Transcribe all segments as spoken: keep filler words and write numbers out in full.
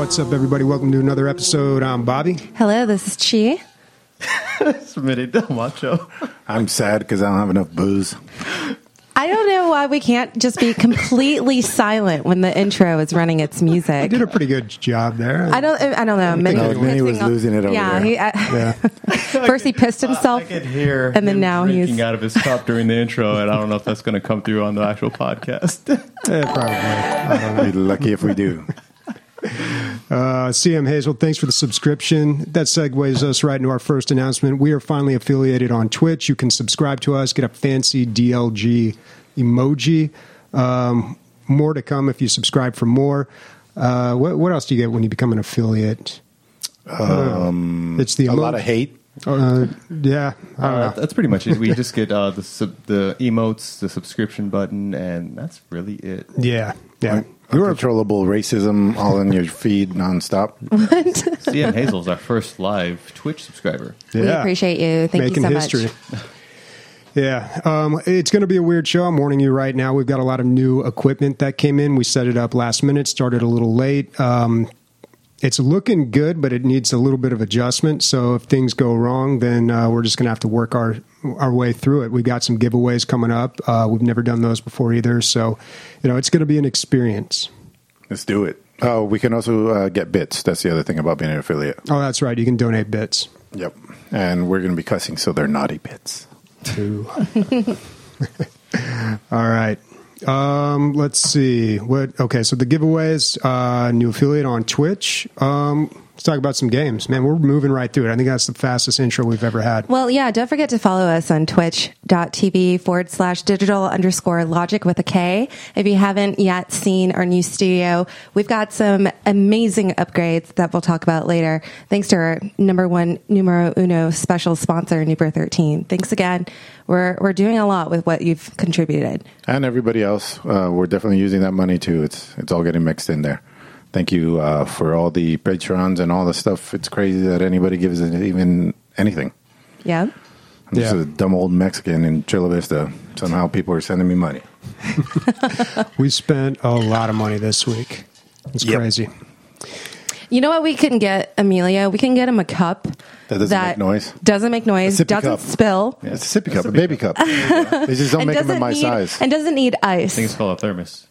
What's up, everybody? Welcome to another episode. I'm Bobby. Hello, this is Chi. I'm sad because I don't have enough booze. I don't know why we can't just be completely silent when the intro is running its music. I did a pretty good job there. I don't. I don't know. Minnie, No, Minnie was losing it over yeah, there. He, uh, Yeah. First he pissed himself, I could hear and then him now drinking he's out of his cup during the intro, and I don't know if that's going to come through on the actual podcast. Eh, probably. I don't know. Be lucky if we do. Uh, C M Hazel, thanks for the subscription. That segues us right into our first announcement. We are finally affiliated on Twitch. You can subscribe to us, get a fancy D L G emoji. Um, more to come if you subscribe for more. Uh, what, what else do you get when you become an affiliate? Um, It's the a emo- lot of hate. Uh, yeah, I don't Uh, know. that's pretty much it. We just get uh, the sub- the emotes, the subscription button, and that's really it. Yeah, yeah. Uncontrollable racism all in your feed nonstop. C M Hazel's our first live Twitch subscriber. we Yeah. appreciate you. Thank Making you so history. much. Yeah, um, it's going to be a weird show. I'm warning you right now. We've got a lot of new equipment that came in. We set it up last minute, started a little late. Um, it's looking good, but it needs a little bit of adjustment. So if things go wrong, then uh, we're just going to have to work our our way through it. We've got some giveaways coming up. Uh, we've never done those before either. So, you know, it's going to be an experience. Let's do it. Oh, we can also uh, get bits. That's the other thing about being an affiliate. Oh, that's right. You can donate bits. Yep. And we're going to be cussing, so they're naughty bits. Two. All right. Um, let's see. What? Okay, so the giveaways, uh, new affiliate on Twitch. Um, let's talk about some games. Man, we're moving right through it. I think that's the fastest intro we've ever had. Well, yeah, don't forget to follow us on twitch.tv forward slash digital underscore logic with a K. If you haven't yet seen our new studio, we've got some amazing upgrades that we'll talk about later. Thanks to our number one, numero uno special sponsor, Nuber thirteen. Thanks again. We're, we're doing a lot with what you've contributed. And everybody else, uh, we're definitely using that money too. It's it's all getting mixed in there. Thank you uh, for all the Patreons and all the stuff. It's crazy that anybody gives it even anything. Yeah. I'm just Yeah. a dumb old Mexican in Chula Vista. Somehow people are sending me money. We spent a lot of money this week. It's Yep. crazy. You know what we can get, Emilio? We can get him a cup That doesn't make noise? Doesn't make noise, A sippy doesn't cup. spill, Yeah, it's a sippy cup, a baby cup. They just don't and make them in doesn't my need size. and doesn't need I ice. think it's called a thermos.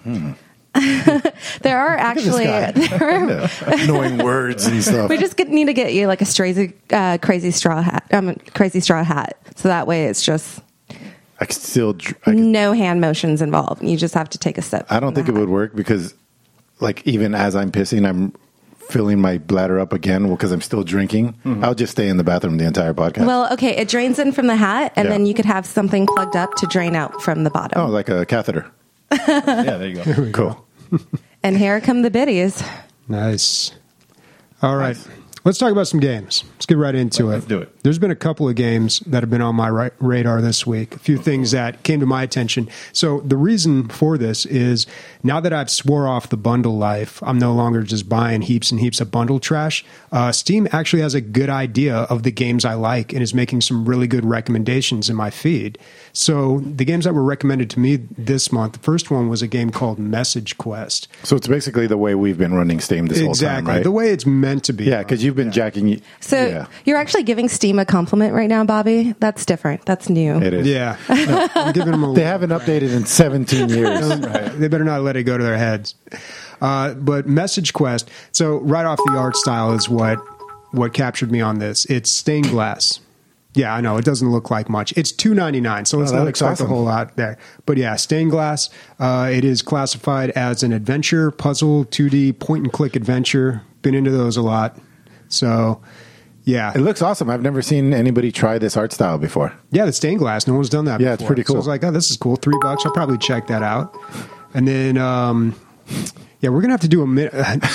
There are actually there are, Annoying words and stuff. we just get, need to get you like a crazy uh, crazy straw hat, um, crazy straw hat, so that way it's just I could still. dr- I, could, no hand motions involved. You just have to take a sip. I don't think it would work because, like, even as I'm pissing, I'm filling my bladder up again because I'm still drinking. I'll just stay in the bathroom the entire podcast. Well, okay, it drains in from the hat, and Yeah. then you could have something plugged up to drain out from the bottom. oh, like a catheter. Yeah, there you go. Cool. And here come the biddies. Nice. All right. Nice. Let's talk about some games. Let's get right into Let's it. do it. There's been a couple of games that have been on my ra- radar this week. A few things that came to my attention. So the reason for this is now that I've swore off the bundle life, I'm no longer just buying heaps and heaps of bundle trash. Uh, Steam actually has a good idea of the games I like and is making some really good recommendations in my feed. So the games that were recommended to me this month, the first one was a game called Message Quest. So it's basically the way we've been running Steam this Exactly. whole time, right? The way it's meant to be. yeah, because you've been jacking. So yeah, you're actually giving Steam a compliment right now, Bobby. That's different. That's new. it is. Yeah. No, I'm giving them a They haven't updated in seventeen years. They better not let it go to their heads. Uh, but Message Quest. So right off the art style is what what captured me on this. It's stained glass. Yeah, I know it doesn't look like much. It's two ninety-nine, so let's Oh, that not looks expect awesome. a whole lot there. But yeah, stained glass. Uh, it is classified as an adventure, puzzle, two D, point and click adventure. Been into those a lot. So yeah, It looks awesome. I've never seen anybody try this art style before. yeah, the stained glass. No one's done that. Yeah, it's before. pretty So I cool. was like, oh, this is cool. Three bucks. I'll probably check that out. And then, um, yeah, we're gonna have to do a minute.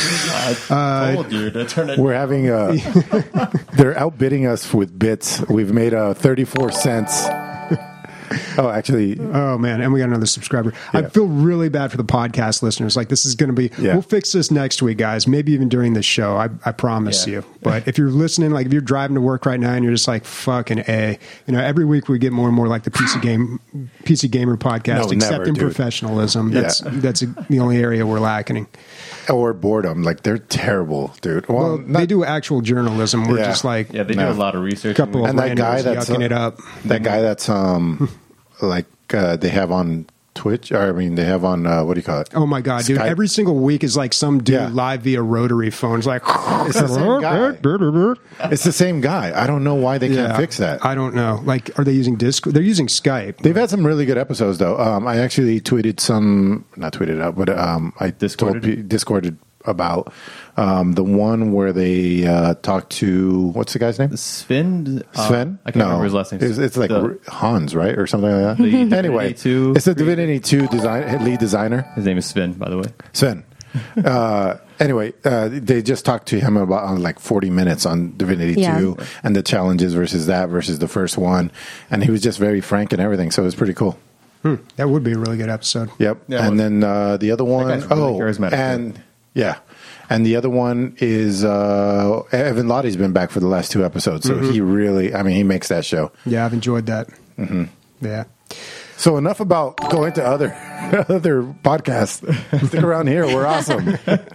I told you to turn it. We're having a. They're outbidding us with bits. We've made uh, thirty-four cents. Oh, actually, Oh man, and we got another subscriber. I Yeah. feel really bad for the podcast listeners. Like this is going to be. Yeah. We'll fix this next week, guys. Maybe even during the show. I, I promise Yeah. you. But if you're listening, like if you're driving to work right now and you're just like fucking a, you know, every week we get more and more like the P C game, P C Gamer podcast, No, except never, in dude. professionalism. That's Yeah. that's the only area we're lacking. or boredom. Like they're terrible, dude. Well, Well, not- they do actual journalism. We're Yeah. just like Yeah, they No. do a lot of research. couple of And that guy randos that's yucking uh, it up. that guy that's um like uh, they have on Twitch, or I mean they have on uh, what do you call it? Oh my god, dude! Skype. Every single week is like some dude Yeah. live via rotary phone. It's like It's the same guy. It's the same guy. I don't know why they can't Yeah, fix that. I don't know. Like, are they using Discord? They're using Skype. They've had some really good episodes, though. Um, I actually tweeted some, not tweeted out, but um, I Discorded? told pe- Discorded about um, the one where they uh, talked to, what's the guy's name? Sven? Uh, Sven? I can't no. remember his last name. It's, it's like The- Hans, right? Or something like that. The Anyway, Divinity two it's the Divinity two design, lead designer, His name is Sven, by the way. Sven. uh, anyway, uh, they just talked to him about uh, like forty minutes on Divinity Yeah. two and the challenges versus that versus the first one. And he was just very frank and everything. So it was pretty cool. Hmm, that would be a really good episode. Yep. Yeah, and well, then uh, the other one, guy's really oh, charismatic, and yeah, and the other one is uh, Evan Lottie's been back for the last two episodes, so he really, I mean, he makes that show. Yeah, I've enjoyed that. Mm-hmm. Yeah. So enough about going to other other podcasts. Stick around here, we're awesome.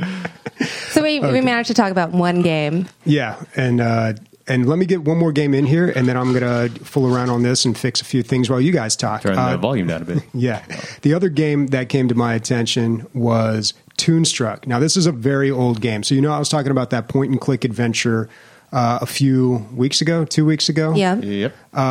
So we, we managed to talk about one game. Yeah, and uh, and let me get one more game in here, and then I'm gonna fool around on this and fix a few things while you guys talk. Turn Uh, the volume down a bit. Yeah. The other game that came to my attention was Toonstruck. Now, this is a very old game. So, you know, I was talking about that point and click adventure uh, a few weeks ago, two weeks ago. Yeah. Yep.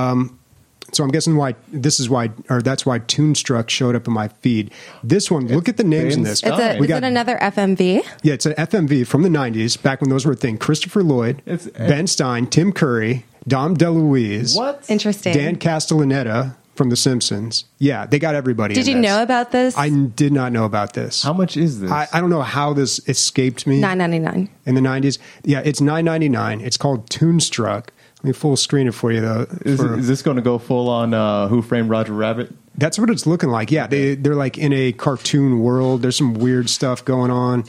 So I'm guessing why this is why, or that's why Toonstruck showed up in my feed. This one, look at the names in this. It's a, We is got- it another F M V? Yeah, it's an F M V from the nineties, back when those were a thing. Christopher Lloyd, It's- Ben Stein, Tim Curry, Dom DeLuise, What? Interesting. Dan Castellaneta from The Simpsons. Yeah, they got everybody. Did in you this. know about this? I did not know about this. How much is this? I, I don't know how this escaped me nine ninety-nine. in the nineties. Yeah, it's nine ninety-nine. It's called Toonstruck. Let me full screen it for you though. is, for- is this going to go full on uh, Who Framed Roger Rabbit? that's what it's looking like. Yeah, they they're like in a cartoon world. There's some weird stuff going on.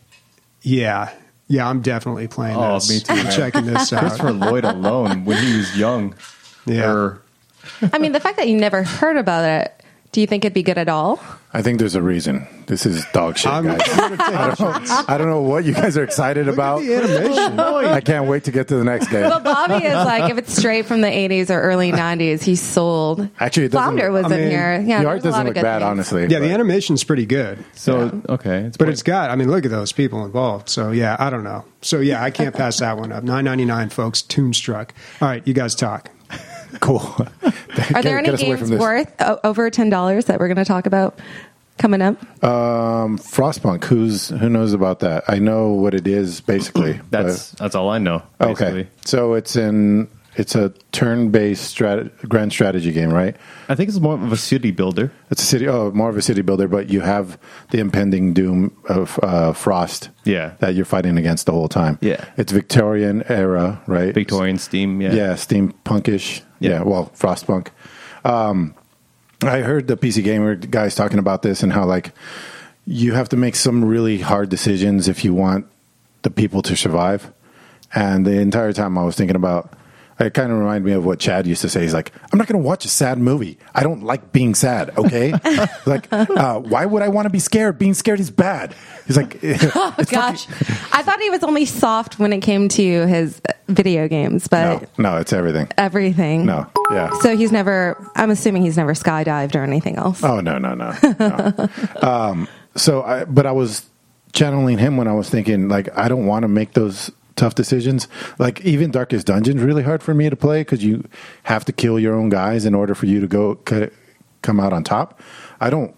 Yeah. Yeah, I'm definitely playing Oh, this. me too, I'm man. checking this out. Christopher Lloyd alone, when he was young. Yeah. Or- I mean, the fact that you never heard about it, do you think it'd be good at all? I think there's a reason. This is dog shit, I'm- guys. I don't, know, I don't know what you guys are excited Look about. at the animation. I can't wait to get to the next game. Well, Bobby is like, if it's straight from the eighties or early nineties, he's sold. Actually, it doesn't. Flounder was I in mean, here. Yeah, the art there's a lot doesn't of look good bad, things. honestly. Yeah, the but- animation's pretty good. So, okay. It's But point- it's got, I mean, look at those people involved. So, yeah, I don't know. So, yeah, I can't pass that one up. nine ninety-nine, folks. Toonstruck. All right, you guys talk. Cool. Are there any games worth o- over ten dollars that we're going to talk about coming up? Um, Frostpunk. Who's who knows about that? I know what it is basically. that's that's all I know. but- Basically. okay. So it's in it's a turn-based strat, grand strategy game, right? I think it's more of a city builder. It's a city. Oh, more of a city builder, but you have the impending doom of uh, Frost. Yeah. that you're fighting against the whole time. Yeah. it's Victorian era, right? Victorian Steam. Yeah. Yeah, steampunkish. Yeah, Yeah. well, Frostpunk. Um, I heard the P C Gamer guys talking about this and how like you have to make some really hard decisions if you want the people to survive. And the entire time I was thinking about, it kind of reminded me of what Chad used to say. He's like, I'm not going to watch a sad movie. I don't like being sad, okay? like, uh, why would I want to be scared? Being scared is bad. He's like, Oh, gosh. I thought he was only soft when it came to his video games, but no, no, it's everything. everything. No, yeah. So he's never, I'm assuming he's never skydived or anything else. Oh no no no. no. um, so, I, but I was channeling him when I was thinking like I don't want to make those tough decisions. Like even Darkest Dungeon's really hard for me to play because you have to kill your own guys in order for you to go c- come out on top. I don't.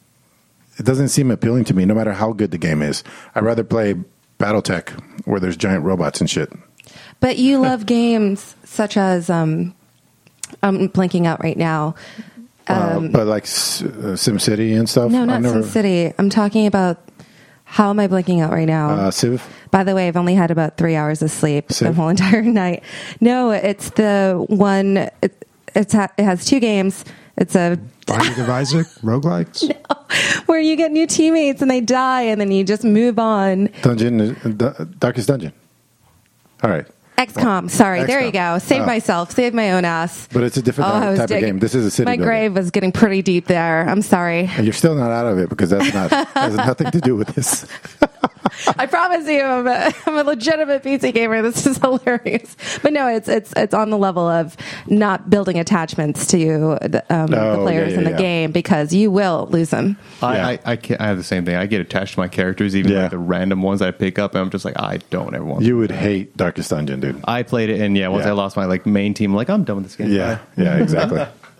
It doesn't seem appealing to me, no matter how good the game is. I'd rather play BattleTech where there's giant robots and shit. But you love games such as, um, I'm blanking out right now. uh, but like S- uh, SimCity and stuff. No, I not never, SimCity. I'm talking about, how am I blanking out right now? Uh, Civ. By the way, I've only had about three hours of sleep the Civ? whole entire night. No, it's the one. It, it's ha- it has two games. It's a Binding of Isaac, roguelikes. where you get new teammates and they die, and then you just move on. Dungeon, uh, Darkest Dungeon. All right. X COM. Sorry, X there you COM. go. Saved Oh. myself. Saved my own ass. But it's a different Oh, I was type digging- of game. This is a city My builder. grave was getting pretty deep there. I'm sorry. And you're still not out of it because that's not has nothing to do with this. I promise you, I'm a, I'm a legitimate P C gamer. This is hilarious. But no, it's it's it's on the level of not building attachments to the, um, the Oh, players yeah, yeah, in the yeah. game because you will lose them. I, Yeah. I, I, can't, I have the same thing. I get attached to my characters, even Yeah. like the random ones I pick up, and I'm just like, I don't ever want. You would hate Darkest Dungeon, dude. I played it, and yeah, once Yeah. I lost my like main team, I'm like I'm done with this game. Yeah, Bye. yeah, exactly.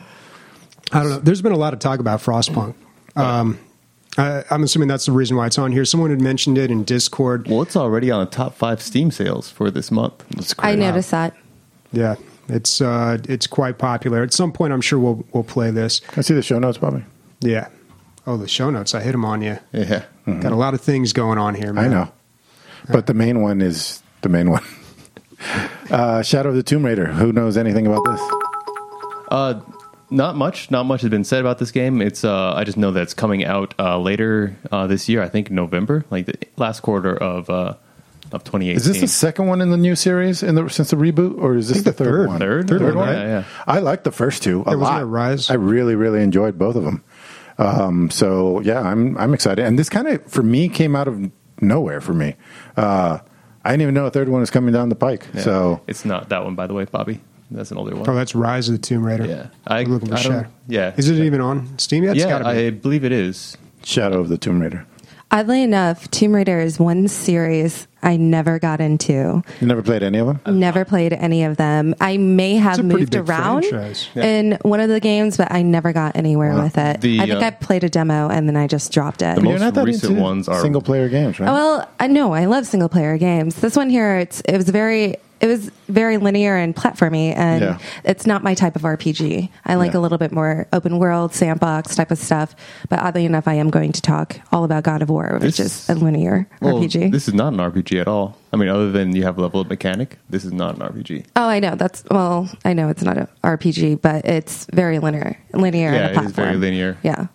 I don't know. There's been a lot of talk about Frostpunk. Um, I, I'm assuming that's the reason why it's on here. Someone had mentioned it in Discord. Well, it's already on the top five Steam sales for this month. That's I great. noticed that. Yeah, it's uh, it's quite popular. At some point, I'm sure we'll we'll play this. Can I see the show notes, Bobby? Yeah. Oh, the show notes. I hit them on you. Yeah. Got a lot of things going on here, man. I know. But the main one is the main one. Uh, Shadow of the Tomb Raider. Who knows anything about this? Uh, not much. Not much has been said about this game. It's. Uh, I just know that it's coming out uh, later uh, this year. I think November, like the last quarter of uh, of twenty eighteen. Is this the second one in the new series in the since the reboot, or is this think the, the third, third. one? Third? third Third one. one, yeah, yeah. I like the first two a Yeah, wasn't lot. it Rise? I really, really enjoyed both of them. Um, so yeah, I'm I'm excited, and this kind of for me came out of nowhere for me. Uh, I didn't even know a third one was coming down the pike. Yeah. So it's not that one, by the way, Bobby. That's an older one. Oh, that's Rise of the Tomb Raider. Yeah. I- I'm looking for I don't- Shadow. yeah. Is it even on Steam yet? It's yeah, gotta be. I believe it is. Shadow of the Tomb Raider. Oddly enough, Tomb Raider is one series I never got into. You never played any of them? Never played any of them. I may have It's a pretty moved big around franchise. Yeah. in one of the games, but I never got anywhere with it. The, I think uh, I played a demo and then I just dropped it. The You're most not that recent into ones are single player games, right? Oh, well, I know I love single player games. This one here, it's it was very it was very linear and platformy, and Yeah. it's not my type of R P G. I like Yeah. a little bit more open world, sandbox type of stuff. But oddly enough, I am going to talk all about God of War, which This- is a linear Well, R P G. This is not an R P G at all. I mean, other than you have a level of mechanic, this is not an R P G. Oh, I know. That's well, I know it's not an R P G, but it's very linear, linear. Yeah, and a it is platform. very linear. Yeah,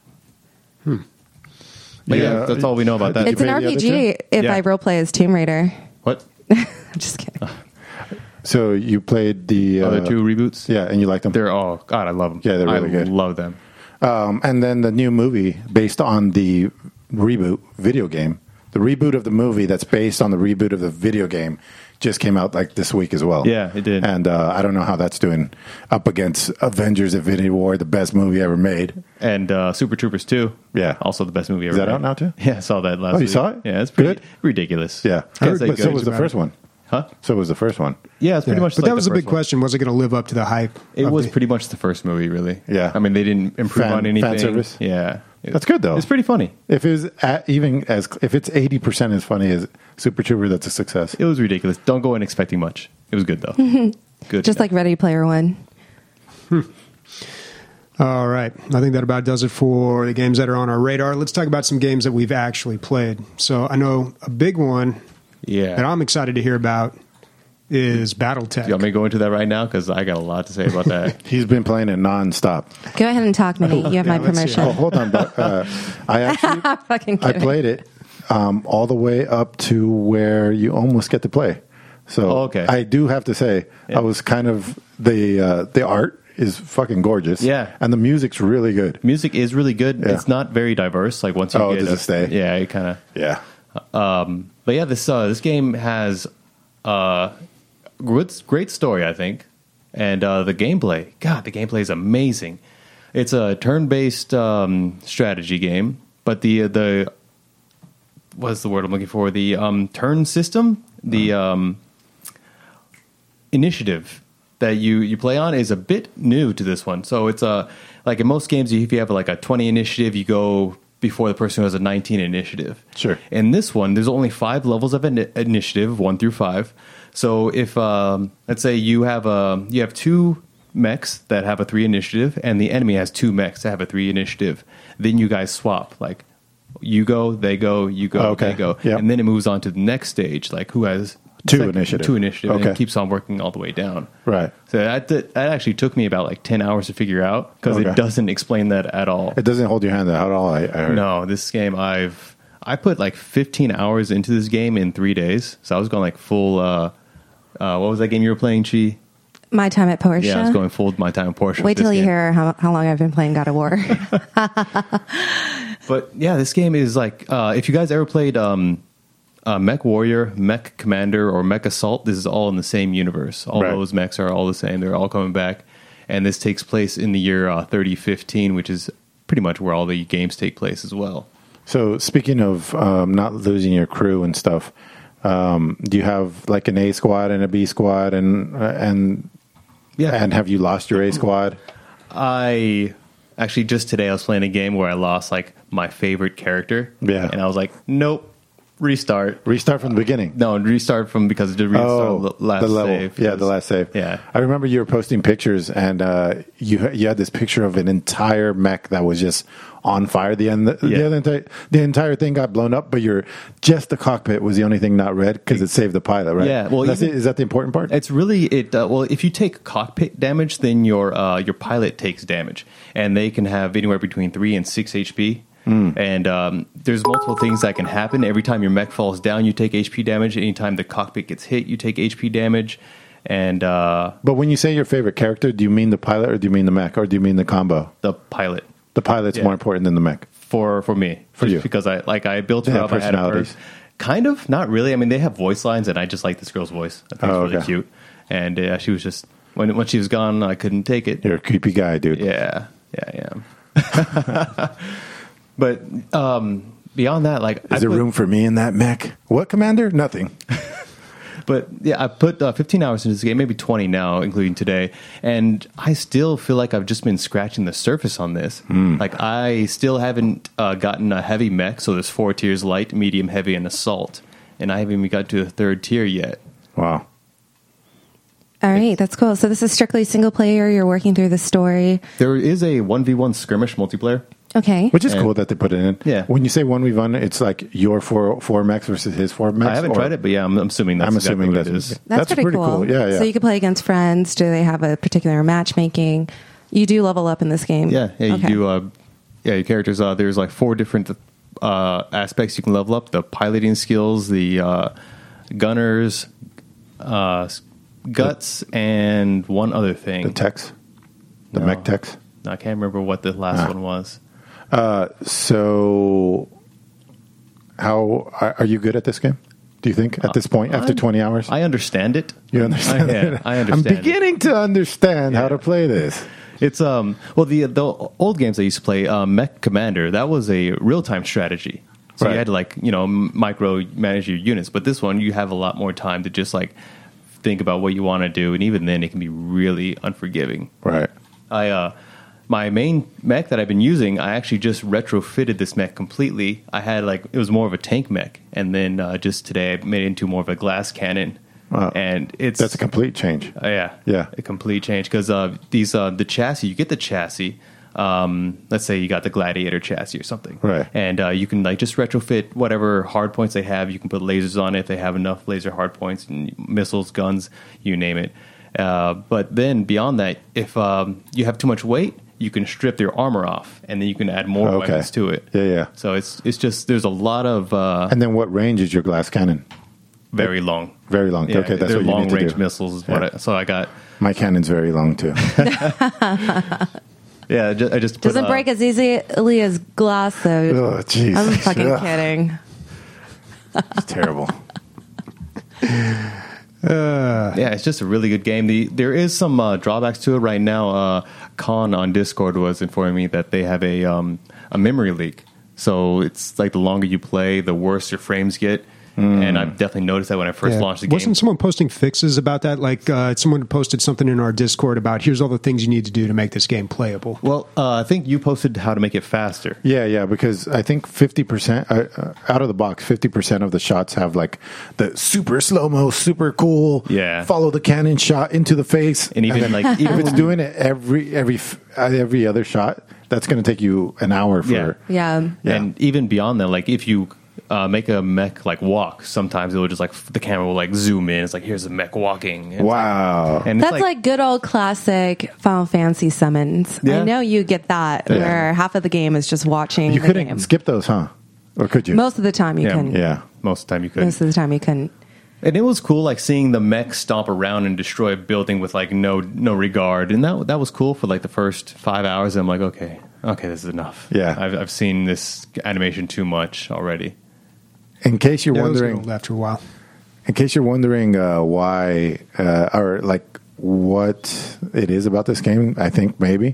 But yeah, Yeah. that's all we know about that. Did it's you an play the R P G. other If Yeah. I roleplay as Tomb Raider, What? I'm just kidding. So you played the uh, Other two reboots? yeah, and you liked them. They're all, God, I love them. Yeah, they're really I good. love them. Um, and then the new movie based on the reboot video game. The reboot of the movie that's based on the reboot of the video game just came out like this week as well. Yeah, it did. And uh, I don't know how that's doing up against Avengers: Infinity War, the best movie ever made. And uh, Super Troopers two. Yeah. Also the best movie ever Is that made. out now, too? Yeah, I saw that last Oh, you week. saw it? Yeah, it's pretty Good? ridiculous. Yeah, Can't say but so good. was the about first it. one. Huh? So was the first one. Yeah, it's pretty Yeah. much But like that was the a big first one. question. Was it going to live up to the hype? It of was the- pretty much the first movie, really. Yeah. I mean, they didn't improve Fan- on anything. fan service? Yeah. It- That's good, though. It's pretty funny. If it was at, even as if it's eighty percent as funny as Super Trooper, that's a success. It was ridiculous. Don't go in expecting much. It was good, though. Good. Just like Ready Player One. All right. I think that about does it for the games that are on our radar. Let's talk about some games that we've actually played. So I know a big one Yeah. that I'm excited to hear about is BattleTech. You want me to go into that right now? Because I got a lot to say about that. He's been playing it nonstop. Go ahead and talk, Minnie. You have Yeah, my let's hear permission. Oh, hold on. But, uh, I actually Fucking I kidding. played it um, all the way up to where you almost get to play. So Oh, okay. I do have to say, Yeah. I was kind of the uh, the art is fucking gorgeous. Yeah. and the music's really good. Music is really good. Yeah. It's not very diverse. Like once you Oh, get does a- it stay? Yeah, it kind of. Yeah, Um, but yeah, this uh, this game has uh, good, great story, I think, and uh, the gameplay. God, the gameplay is amazing. It's a turn-based um, strategy game, but the the what's the word I'm looking for? The um, turn system, the um, initiative that you, you play on is a bit new to this one. So it's a like in most games, if you have like a twenty initiative, you go before the person who has a nineteen initiative. Sure. In this one, there's only five levels of ini- initiative, one through five. So if um, let's say you have a you have two mechs that have a three initiative, and the enemy has two mechs that have a three initiative, then you guys swap. Like you go, they go, you go, Okay. they go, Yep. and then it moves on to the next stage. Like who has Two Second- initiative. Two initiative. And Okay. it keeps on working all the way down. Right. So that, that that actually took me about like ten hours to figure out because Okay. it doesn't explain that at all. It doesn't hold your hand at all, I, I heard. No, this game I've I put like fifteen hours into this game in three days. So I was going like full. Uh, uh, what was that game you were playing, Chi? My time at Porsche. Yeah, I was going full my time Porsche. Wait with this till you game. hear how, how long I've been playing God of War. But yeah, this game is like uh, if you guys ever played um, uh, Mech Warrior, Mech Commander, or Mech Assault, this is all in the same universe. All Right. those mechs are all the same. They're all coming back, and this takes place in the year uh, thirty fifteen, which is pretty much where all the games take place as well. So speaking of um, not losing your crew and stuff, um, do you have like an A squad and a B squad, and uh, and Yeah. and have you lost your A squad? I actually just today I was playing a game where I lost like my favorite character. Yeah. and I was like, nope, restart. Restart from the beginning. No, restart from because the restart Oh, the last the level. save. Yeah, the last save. Yeah. I remember you were posting pictures, and uh, you you had this picture of an entire mech that was just on fire. The end, the, Yeah. other entire, the entire thing got blown up, but your just the cockpit was the only thing not red because it saved the pilot, right? Yeah, well, That's even- it. Is that the important part? It's really it. Uh, well, if you take cockpit damage, then your uh, your pilot takes damage, and they can have anywhere between three and six H P. Hmm. And um, there's multiple things that can happen. Every time your mech falls down, you take H P damage. Anytime the cockpit gets hit, you take H P damage. And uh, But when you say your favorite character, do you mean the pilot or do you mean the mech or do you mean the combo? the pilot The pilot's Yeah. more important than the mech. for for me, For Just you. because I like I built her They have up. I had her personalities. kind of not really. I mean, they have voice lines, and I just like this girl's voice. I think Oh, it's really okay. cute. And uh, she was just when when she was gone, I couldn't take it. You're a creepy guy, dude. Yeah, yeah, I am. But um, beyond that, like, Is I there put, room for me in that mech? What, Commander? Nothing. But yeah, I put uh, fifteen hours into this game, maybe twenty now, including today, and I still feel like I've just been scratching the surface on this. Like, I still haven't uh, gotten a heavy mech, so there's four tiers: light, medium, heavy, and assault, and I haven't even got to the third tier yet. Wow. All right, that's cool. So this is strictly single player. You're working through the story. There is a one v one skirmish multiplayer. Okay. Which is And- cool that they put it in. Yeah. When you say one v one, it's like your four four mechs versus his four mechs. I haven't or- tried it, but yeah, I'm, I'm assuming that's I'm exactly assuming what that's it is. That's, pretty, cool. Yeah, yeah. So you can play against friends. Do they have a particular matchmaking? You do level up in this game. Yeah, yeah, you Okay. do. Uh, yeah, your characters. Uh, there's like four different uh, aspects you can level up: the piloting skills, the uh, gunners, uh, s- guts, and one other thing. the techs, the No. mech techs. I can't remember what the last Ah. one was. Uh, so, how are are you good at this game? Do you think at this point, after I'm- twenty hours, I understand it. you understand? I, yeah, I understand. I'm it. beginning to understand how Yeah. to play this. It's um well the the old games I used to play, uh, Mech Commander, that was a real time strategy. So Right. you had to like you know micro manage your units, but this one you have a lot more time to just like think about what you want to do, and even then it can be really unforgiving. Right. I uh my main mech that I've been using, I actually just retrofitted this mech completely. I had like it was more of a tank mech, and then uh, just today I made it into more of a glass cannon. Wow. And it's That's a complete change. uh, yeah, Yeah. a complete change because uh, these uh, the chassis. You get the chassis. Um, let's say you got the Gladiator chassis or something, Right. And uh, you can like just retrofit whatever hard points they have. You can put lasers on it if they have enough laser hard points, and missiles, guns, you name it. Uh, but then beyond that, if um, you have too much weight, you can strip their armor off, and then you can add more Okay. weapons to it. Yeah, yeah. So it's it's just there's a lot of uh, And then what range is your glass cannon? very long. Very long. Yeah, okay, that's they're what you long need to range do. missiles. Is what Yeah. I, so I got. My cannon's very long too. Yeah, I just, I just put, Doesn't uh, break as easily as glass, though. Oh, jeez. I'm fucking Ugh, kidding. It's terrible. Yeah, it's just a really good game. The, there is some uh, drawbacks to it right now. Uh, Khan on Discord was informing me that they have a um, a memory leak. So it's like the longer you play, the worse your frames get. And I've definitely noticed that when I first Yeah. launched the game. Wasn't someone posting fixes about that? Like uh, someone posted something in our Discord about here's all the things you need to do to make this game playable. Well, uh, I think you posted how to make it faster. Yeah, yeah, because I think fifty percent uh, uh, out of the box, fifty percent of the shots have like the super slow mo, super cool. Yeah. follow the cannon shot into the face, And even, then, like, if even it's when- doing it every every f- uh, every other shot, that's going to take you an hour for. Yeah. Yeah. Yeah. And even beyond that, like if you uh, make a mech like walk, sometimes it will just like the camera will like zoom in. It's like here's a mech walking. And Wow. Like, and That's it's like, like, good old classic Final Fantasy summons. Yeah. I know you get that, Yeah. where half of the game is just watching You the couldn't game. skip those, huh? Or could you? Most of the time you Yeah. couldn't. Yeah. most of the time you could. Most of the time you couldn't. And it was cool, like seeing the mech stomp around and destroy a building with like no no regard, and that that was cool for like the first five hours. I'm like, okay, okay, this is enough. Yeah. I've I've seen this animation too much already. In case you're Yeah, it was wondering, old after a while. in case you're wondering uh, why uh, or like what it is about this game, I think maybe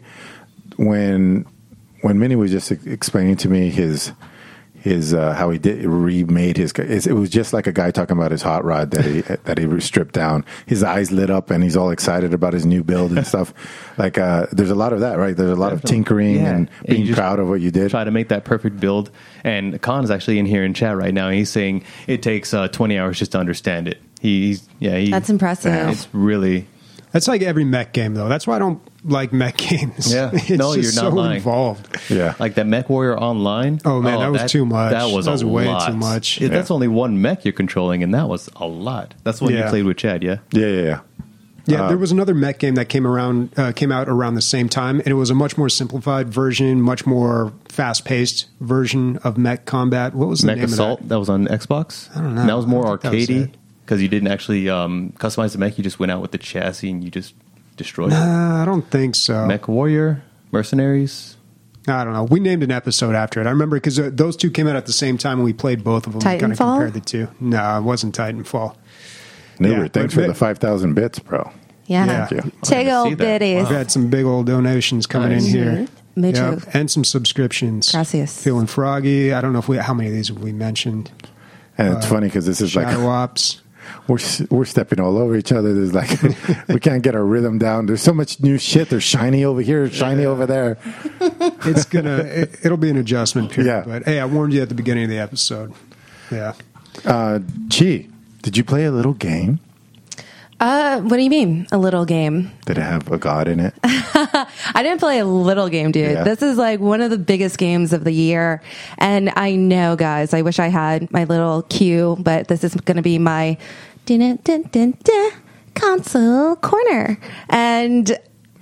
when when Minnie was just ex- explaining to me his his uh, how he did remade his it was just like a guy talking about his hot rod that he that he stripped down. His eyes lit up and he's all excited about his new build and stuff. Like uh, there's a lot of that, right? There's a lot of tinkering Yeah. and And you being just proud of what you did. Try to make that perfect build. And Khan is actually in here in chat right now. He's saying it takes uh, twenty hours just to understand it. He's yeah, he, That's impressive. It's really That's like every mech game, though. That's why I don't like mech games. Yeah. it's No, just you're not so lying. involved. Yeah. like that Mech Warrior Online. Oh, man, that was too much. That was, That was a way lot. too much. It- That's Yeah. only one mech you're controlling, and that was a lot. That's when you Yeah. played with Chad, yeah. Yeah, yeah, yeah. Yeah, Uh, there was another mech game that came around, uh, came out around the same time, and it was a much more simplified version, much more fast-paced version of mech combat. What was the Mech name Assault. of That was on Xbox. I don't know. And that was more I think that was arcadey it. because you didn't actually um, customize the mech. You just went out with the chassis and you just destroyed that? it. Uh, I don't think so. Mech Warrior, Mercenaries. I don't know. We named an episode after it. I remember because uh, those two came out at the same time, and we played both of them. Kind of Titanfall? compared the two. No, it wasn't Titanfall. Neighbor, Yeah, thanks but- for the five thousand bits, bro. Yeah. Yeah. Thank you. Take I didn't old see that. biddies. We've had some big old donations coming Nice. in here. Mucho. Yep, and some subscriptions. Gracias. Feeling froggy. I don't know if we how many of these have we mentioned. And it's funny because this is Shadow like Ops. we're we're stepping all over each other. There's like we can't get our rhythm down. There's so much new shit. There's shiny over here, shiny over there. It's gonna. It, it'll be an adjustment period. Yeah. But hey, I warned you at the beginning of the episode. Yeah. Uh, Chi, did you play a little game? Uh, what do you mean, a little game? Did it have a god in it? I didn't play a little game, dude. Yeah. This is like one of the biggest games of the year. And I know, guys, I wish I had my little cue, but this is going to be my dun, dun, dun, dun, console corner. And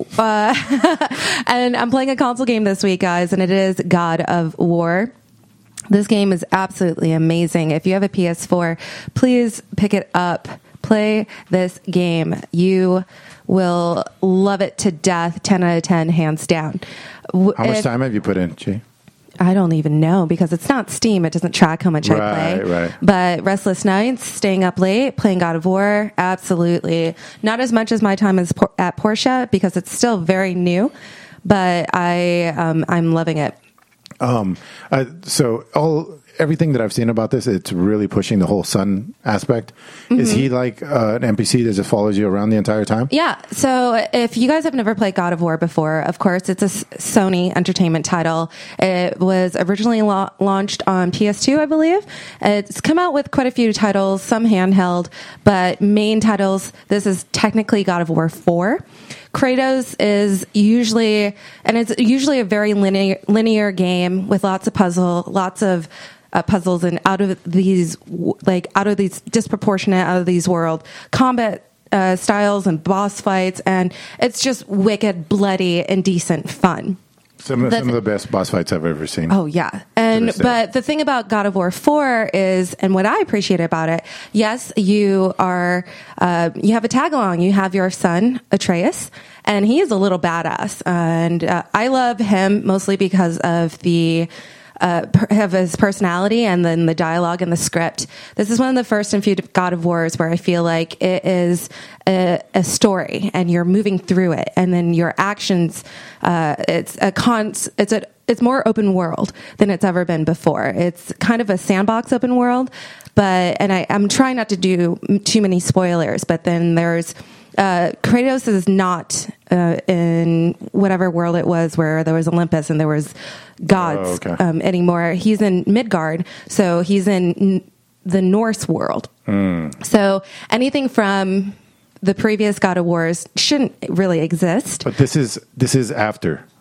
uh, and I'm playing a console game this week, guys, and it is God of War. This game is absolutely amazing. If you have a P S four, please pick it up. Play this game. You will love it to death. ten out of ten, hands down. W- How much if- time have you put in, Chi? I don't even know because it's not Steam. It doesn't track how much I Right, play. right. But Restless Nights, staying up late, playing God of War, absolutely. Not as much as my time is por- at Porsche because it's still very new, but I um, I'm loving it. Um, uh, so all everything that I've seen about this, it's really pushing the whole son aspect. Is he like uh, an N P C that just follows you around the entire time? Yeah. So if you guys have never played God of War before, of course, it's a S- Sony Entertainment title. It was originally la- launched on P S two, I believe. It's come out with quite a few titles, some handheld, but main titles. This is technically God of War four. Kratos is usually, and it's usually a very linear, linear game with lots of puzzle, lots of uh, puzzles, and out of these, like out of these disproportionate, out of these world combat uh, styles and boss fights, and it's just wicked, bloody, and decent fun. Some of, The- some of the best boss fights I've ever seen. Oh yeah. And this day. but the thing about God of War four is, and what I appreciate about it, yes, you are uh, you have a tag along. You have your son Atreus, and he is a little badass, and uh, I love him mostly because of the. Uh, per- of his personality and then the dialogue and the script. This is one of the first and few God of Wars where I feel like it is a, a story and you're moving through it, and then your actions. Uh, it's a con. It's a. It's more open world than it's ever been before. It's kind of a sandbox open world, but and I, I'm trying not to do too many spoilers. But then there's. Uh, Kratos is not uh, in whatever world it was where there was Olympus and there was gods Oh, okay. um, anymore. He's in Midgard, so he's in n- the Norse world. Mm. So anything from the previous God of Wars shouldn't really exist. But this is this is after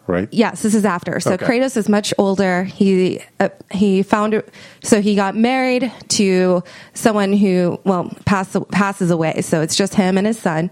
right? Yes, this is after. So Okay. Kratos is much older. He uh, he found so he got married to someone who well pass, passes away. So it's just him and his son,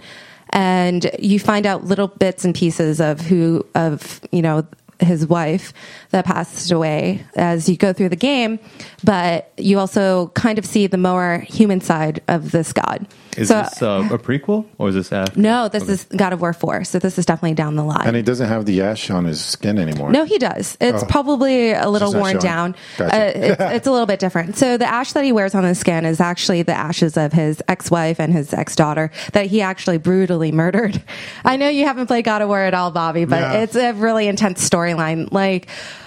and you find out little bits and pieces of who of you know his wife that passed away as you go through the game, but you also kind of see the more human side of this god. Is so, this uh, a prequel or is this after? No, this Okay. is God of War four. So this is definitely down the line. And he doesn't have the ash on his skin anymore. No, he does. It's Oh. probably a little Just not worn showing. down. Gotcha. Uh, it's, it's a little bit different. So the ash that he wears on his skin is actually the ashes of his ex-wife and his ex-daughter that he actually brutally murdered. I know you haven't played God of War at all, Bobby, but Yeah. it's a really intense storyline. Like,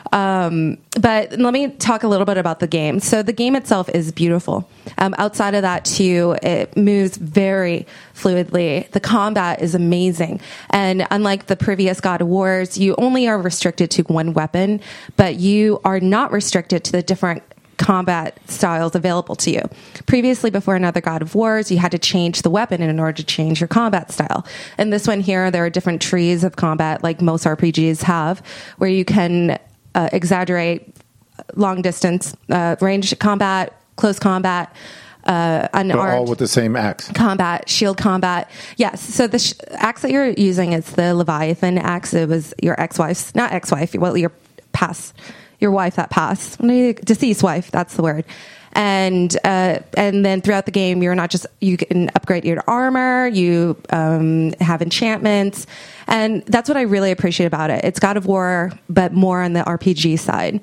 um, but let me talk a little bit about the game. So the game itself is beautiful. Um, outside of that, too, it moves very fluidly. The combat is amazing. And unlike the previous God of Wars, you only are restricted to one weapon, but you are not restricted to the different combat styles available to you. Previously, before another God of Wars, you had to change the weapon in order to change your combat style. And this one here, there are different trees of combat, like most R P Gs have, where you can uh, exaggerate long distance, uh, range combat, close combat, uh, But unarmed all with the same axe. combat, shield combat. Yes. So the sh- axe that you're using, it's the Leviathan axe. It was your ex-wife's, not ex-wife, well, your past, your wife that passed, deceased wife. That's the word. And uh, and then throughout the game, you're not just you can upgrade your armor, you um, have enchantments, and that's what I really appreciate about it. It's God of War, but more on the R P G side.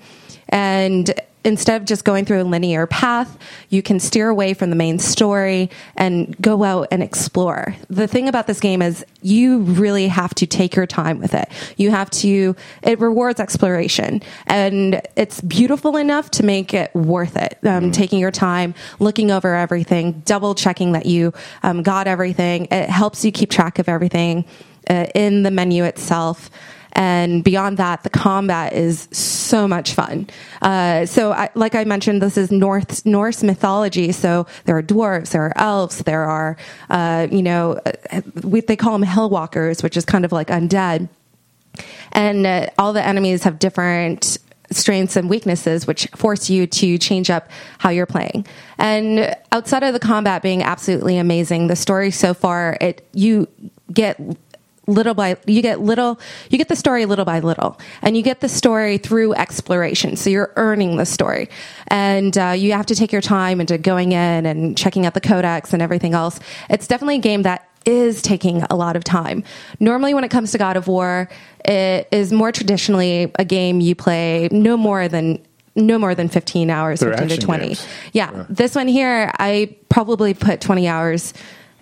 And instead of just going through a linear path, you can steer away from the main story and go out and explore. The thing about this game is you really have to take your time with it. You have to, it rewards exploration, and it's beautiful enough to make it worth it. Um, mm. Taking your time, looking over everything, double checking that you um, got everything. It helps you keep track of everything uh, in the menu itself. And beyond that, the combat is so much fun. Uh, so, I, like I mentioned, this is North, Norse mythology. So there are dwarves, there are elves, there are, uh, you know, we, they call them hellwalkers, which is kind of like undead. And uh, all the enemies have different strengths and weaknesses, which force you to change up how you're playing. And outside of the combat being absolutely amazing, the story so far, it you get little by you get little you get the story little by little, and you get the story through exploration. So you're earning the story, and uh, you have to take your time into going in and checking out the codex and everything else. It's definitely a game that is taking a lot of time. Normally when it comes to God of War, it is more traditionally a game you play no more than no more than fifteen hours, They're fifteen to action twenty. games. Yeah. Yeah. This one here, I probably put twenty hours.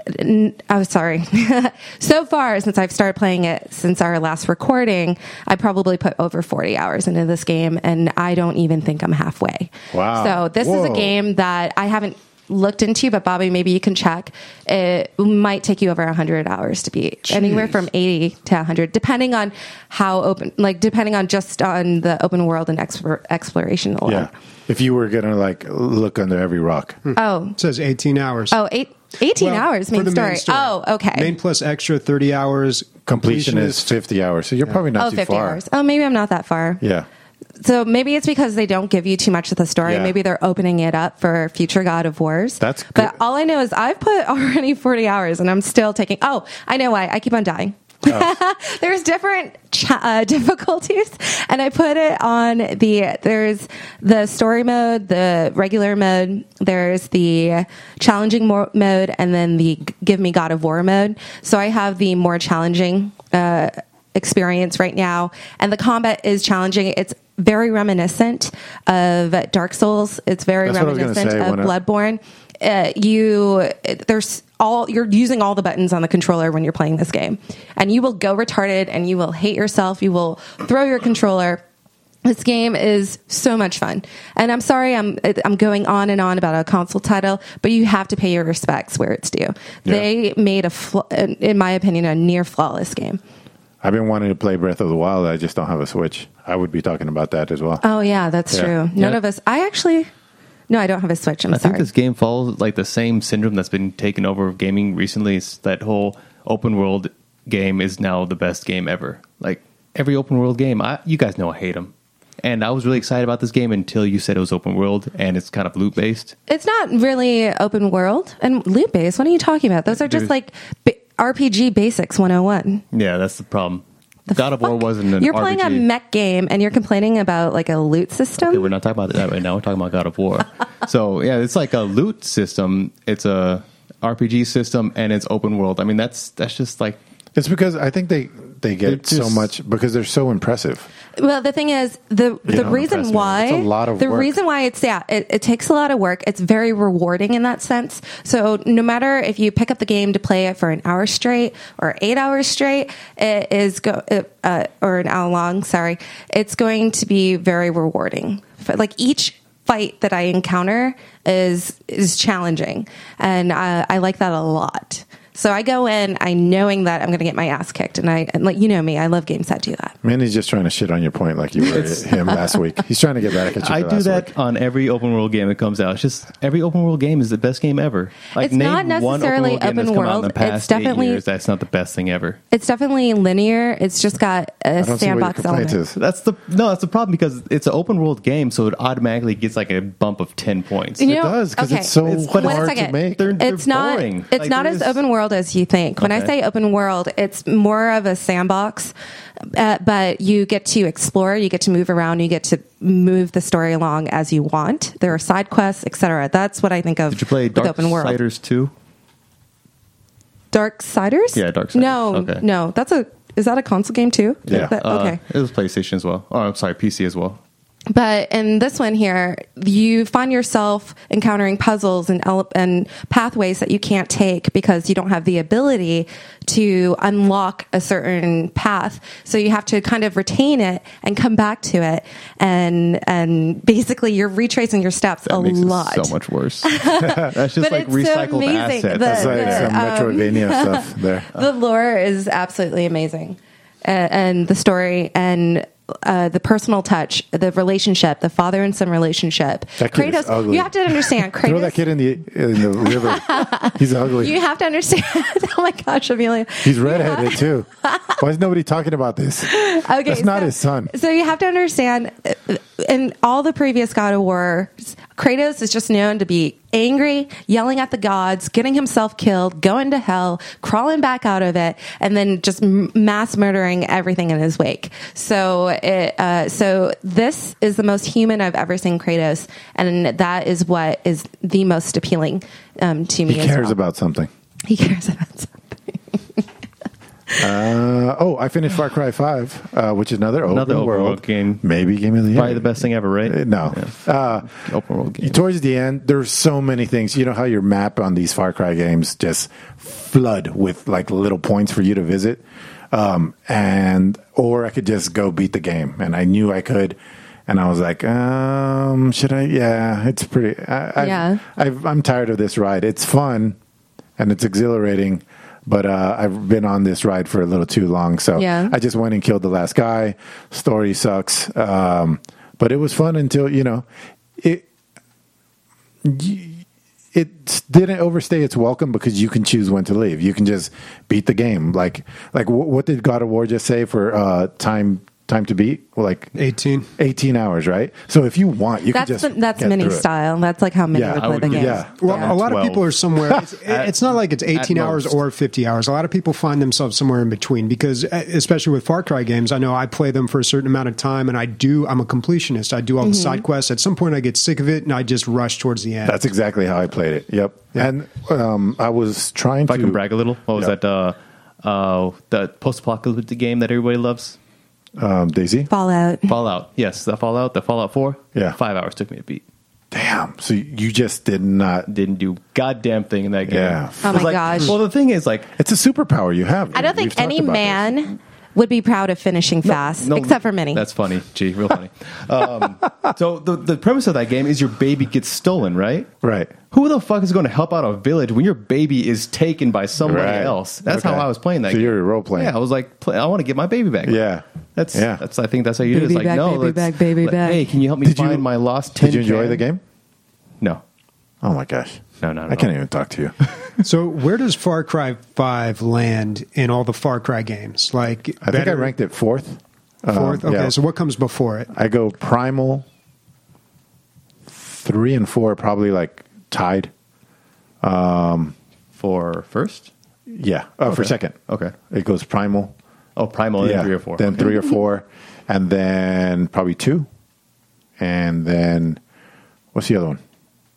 Oh, sorry. So far, since I've started playing it since our last recording, I probably put over forty hours into this game, and I don't even think I'm halfway. Wow. So this Whoa. is a game that I haven't looked into, but Bobby, maybe you can check. It might take you over one hundred hours to beat. Jeez. Anywhere from eighty to one hundred, depending on how open, like depending on just on the open world and explore, exploration alone. Yeah. If you were gonna like look under every rock. Oh, It says eighteen hours. oh, eight, eighteen Well, hours, for main the story. main story. Oh, okay. Main plus extra, thirty hours. Completion is Completionist. fifty hours, so you're probably not oh, too fifty far. hours. Oh, maybe I'm not that far. Yeah. So maybe it's because they don't give you too much of the story. Yeah. Maybe they're opening it up for future God of Wars. That's But good. all I know is I've put already forty hours, and I'm still taking. Oh, I know why. I keep on dying. Oh. There's different ch- uh, difficulties, and I put it on the. There's the story mode, the regular mode. There's the challenging mo- mode, and then the g- Give Me God of War mode. So I have the more challenging uh, experience right now, and the combat is challenging. It's very reminiscent of Dark Souls. It's very That's what I was gonna reminiscent say of when I- Bloodborne. Uh, you there's all you're using all the buttons on the controller when you're playing this game, and you will go retarded and you will hate yourself. You will throw your controller. This game is so much fun, and I'm sorry I'm I'm going on and on about a console title, but you have to pay your respects where it's due. Yeah. They made a, fl- in my opinion, a near flawless game. I've been wanting to play Breath of the Wild. I just don't have a Switch. I would be talking about that as well. Oh yeah, that's Yeah. true. None Yeah. of us. I actually. No, I don't have a Switch. I'm I sorry. think this game follows like the same syndrome that's been taken over of gaming recently. It's that whole open world game is now the best game ever. Like every open world game. I, you guys know I hate them. And I was really excited about this game until you said it was open world and it's kind of loot based. It's not really open world and loot based. What are you talking about? Those are just There's- like b- R P G basics one oh one. Yeah, that's the problem. The God of War fuck? wasn't an You're R P G. playing a mech game and you're complaining about like a loot system. Okay, we're not talking about that right now. We're talking about God of War. So yeah, it's like a loot system. It's a R P G system and it's open world. I mean, that's that's just like It's because I think they they get They're so just- much because they're so impressive. Well, the thing is, the the know, reason impressive. why It's a lot of the work. reason why it's yeah, it, it takes a lot of work. It's very rewarding in that sense. So no matter if you pick up the game to play it for an hour straight or eight hours straight, it is go it, uh, or an hour long. Sorry, it's going to be very rewarding. But like each fight that I encounter is is challenging, and I, I like that a lot. So I go in, I knowing that I'm going to get my ass kicked, and I and like you know me, I love games that do that. Manny's just trying to shit on your point like you were him last week. He's trying to get back at you. I for do last that week. on every open world game that comes out. It's just every open world game is the best game ever. Like It's not name one necessarily open world game that's open come out in world. the past It's definitely- eight years. That's not the best thing ever. It's definitely linear. It's just got a I don't see what your sandbox complaint element. is. That's the no. That's the problem because it's an open world game, so it automatically gets like a bump of ten points. You It know- does because okay. it's so It's- but Wait a hard to second. make. They're- they're It's not. boring. It's Like, not there as is- open world as you think. When I Okay. say open world, it's more of a sandbox, uh, but you get to explore, you get to move around, you get to move the story along as you want. There are side quests, et cetera. That's what I think of Did you play with Dark open world. Siders two? Dark Siders? Yeah, Dark Siders. No, Okay. no. That's a. Is that a console game too? Yeah. That- Uh, okay. it was PlayStation as well. Oh, I'm sorry, P C as well. But in this one here, you find yourself encountering puzzles and ele- and pathways that you can't take because you don't have the ability to unlock a certain path. So you have to kind of retain it and come back to it, and and basically you're retracing your steps That a makes lot. it so much worse. That's just But like it's so recycled amazing. assets. The- That's like the, some um, Metroidvania stuff there. The lore is absolutely amazing, uh, and the story and. Uh, the personal touch, the relationship, the father and son relationship. That kid is ugly. You have to understand. Kratos, Throw that kid in the in the river. He's ugly. You have to understand. Oh my gosh, Amelia. He's redheaded too. Why is nobody talking about this? Okay, That's not so- his son. So you have to understand. uh, In all the previous God of War, Kratos is just known to be angry, yelling at the gods, getting himself killed, going to hell, crawling back out of it, and then just m- mass murdering everything in his wake. So, it, uh, so this is the most human I've ever seen Kratos, and that is what is the most appealing um, to me. He as cares well. about something. He cares about something. Uh, oh, I finished Far Cry five, uh, which is another open, Another open world. world game. Maybe game of the year. Probably the best thing ever, right? Uh, No. Uh, Open world game. Towards the end, there's so many things. You know how your map on these Far Cry games just flood with like little points for you to visit, um, and or I could just go beat the game, and I knew I could, and I was like, um, should I? Yeah, it's pretty. I, I've, Yeah. I've, I'm tired of this ride. It's fun, and it's exhilarating. But uh, I've been on this ride for a little too long, so Yeah. I just went and killed the last guy. Story sucks, um, but it was fun until you know it. It didn't overstay its welcome because you can choose when to leave. You can just beat the game. Like like what did God of War just say for uh, time time to beat? Well, like eighteen. eighteen hours, right? So if you want, you That's can just the, that's get mini through it. style. That's like how many Yeah, would I play would the do game. that. Well, Yeah. a lot twelve. of people are somewhere. It's, At- it's not like it's eighteen at hours most. or fifty hours. A lot of people find themselves somewhere in between because, uh, especially with Far Cry games, I know I play them for a certain amount of time, and I do. I'm a completionist. I do all the Mm-hmm. side quests. At some point, I get sick of it, and I just rush towards the end. That's exactly how I played it. Yep. And um, I was trying If to I can brag a little, what was Yeah. that? Uh, uh, the post-apocalyptic game that everybody loves, um, Daisy. Fallout. Fallout. Yes, the Fallout, the Fallout Four. Yeah. five hours took me to beat. Damn. So you just did not. Didn't do goddamn thing in that game. Yeah. Oh It was my like- gosh. Well, the thing is, like, It's a superpower you have. I don't We've think talked any about man this. would be proud of finishing fast, no, except for Minnie. That's funny. Gee, real funny. Um, so the the premise of that game is your baby gets stolen, right? Right. Who the fuck is going to help out a village when your baby is taken by somebody Right. else? That's Okay. how I was playing that So game. you're role playing. Yeah, I was like, play, I want to get my baby back. Yeah. That's Yeah. that's. I think that's how you do it. It's Baby like, back, no, baby let's- back, baby let- back. Hey, can you help me Did you- find my lost tin Did you enjoy can? the game? No. Oh my gosh. No, not at I can't all. even talk to you. So, where does Far Cry five land in all the Far Cry games? Like, I think I ranked it fourth. Fourth? Um, Okay, yeah. so what comes before it? I go Primal. Three and four are probably like tied. For first? Yeah, uh, for Okay. second. Okay. It goes Primal. Oh, Primal and yeah, three or four. Then Okay. three or four, and then probably two, and then what's the other one?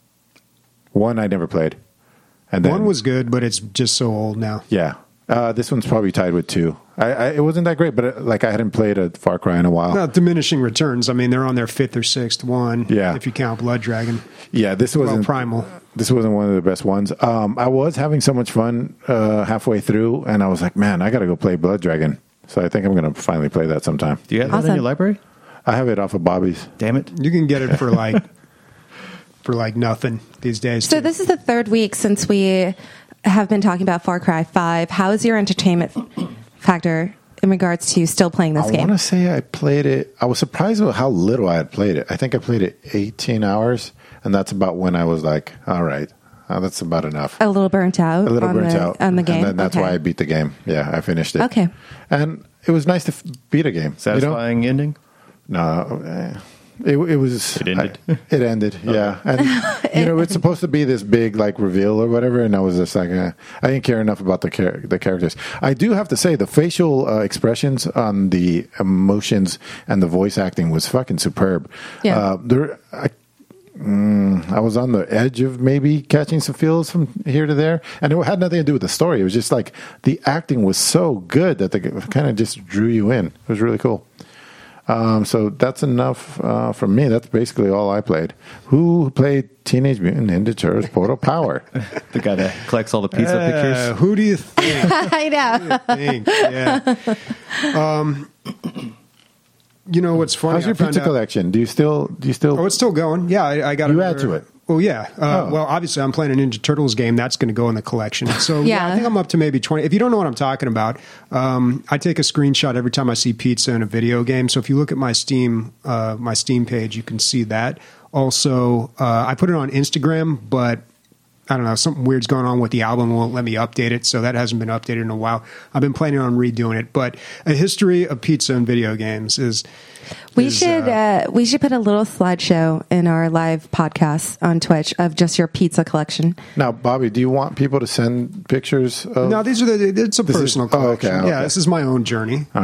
One I never played, and then One was good, but it's just so old now. yeah. Uh, this one's probably tied with two. I, I, it wasn't that great, but it, like I hadn't played a Far Cry in a while. Well, diminishing returns. I mean, they're on their fifth or sixth one. Yeah. If you count Blood Dragon. Yeah, this Well, wasn't Primal. This wasn't one of the best ones. Um, I was having so much fun uh, halfway through, and I was like, man, I got to go play Blood Dragon. So I think I'm going to finally play that sometime. Do you have that in Awesome. your library? I have it off of Bobby's. Damn it. You can get it for like for like nothing these days. So too. this is the third week since we have been talking about Far Cry five. How is your entertainment factor in regards to still playing this I game? want to say I played it. I was surprised with how little I had played it. I think I played it eighteen hours, and that's about when I was like, all right, uh, that's about enough. A little burnt out. A little on burnt the, out on the game. and then that's Okay. why I beat the game. Yeah, I finished it. Okay. And it was nice to f- beat a game. Satisfying ending? You know? No, eh, it, it was. It ended? I- it ended. Yeah, and you know it's supposed to be this big like reveal or whatever, and I was just like, eh, I didn't care enough about the char- the characters. I do have to say the facial uh, expressions on the emotions and the voice acting was fucking superb. Yeah. Uh, there, I, mm, I was on the edge of maybe catching some feels from here to there, and it had nothing to do with the story. It was just like the acting was so good that it kind of just drew you in. It was really cool. Um, so that's enough uh, from me. That's basically all I played. Who played Teenage Mutant Ninja Turtles Portal Power? The guy that collects all the pizza Uh, pictures? who do you think? I know. think? Yeah. Um, you know what's funny? How's your I found pizza out- collection? Do you still? Do you still? Oh, it's still going. Yeah, I, I got. You another- add to it? Well, yeah. Uh, Oh. Well, obviously, I'm playing a Ninja Turtles game. That's going to go in the collection. So yeah. Yeah. I think I'm up to maybe twenty. If you don't know what I'm talking about, um, I take a screenshot every time I see pizza in a video game. So if you look at my Steam, uh, my Steam page, you can see that. Also, uh, I put it on Instagram, but I don't know, something weird's going on with the album. Won't let me update it, so that hasn't been updated in a while. I've been planning on redoing it. But a history of pizza and video games is. We is, should uh, uh, we should put a little slideshow in our live podcast on Twitch of just your pizza collection. Now, Bobby, do you want people to send pictures of? No, these are the. It's a This is- personal oh, okay, collection. okay. Yeah, this is my own journey. All right.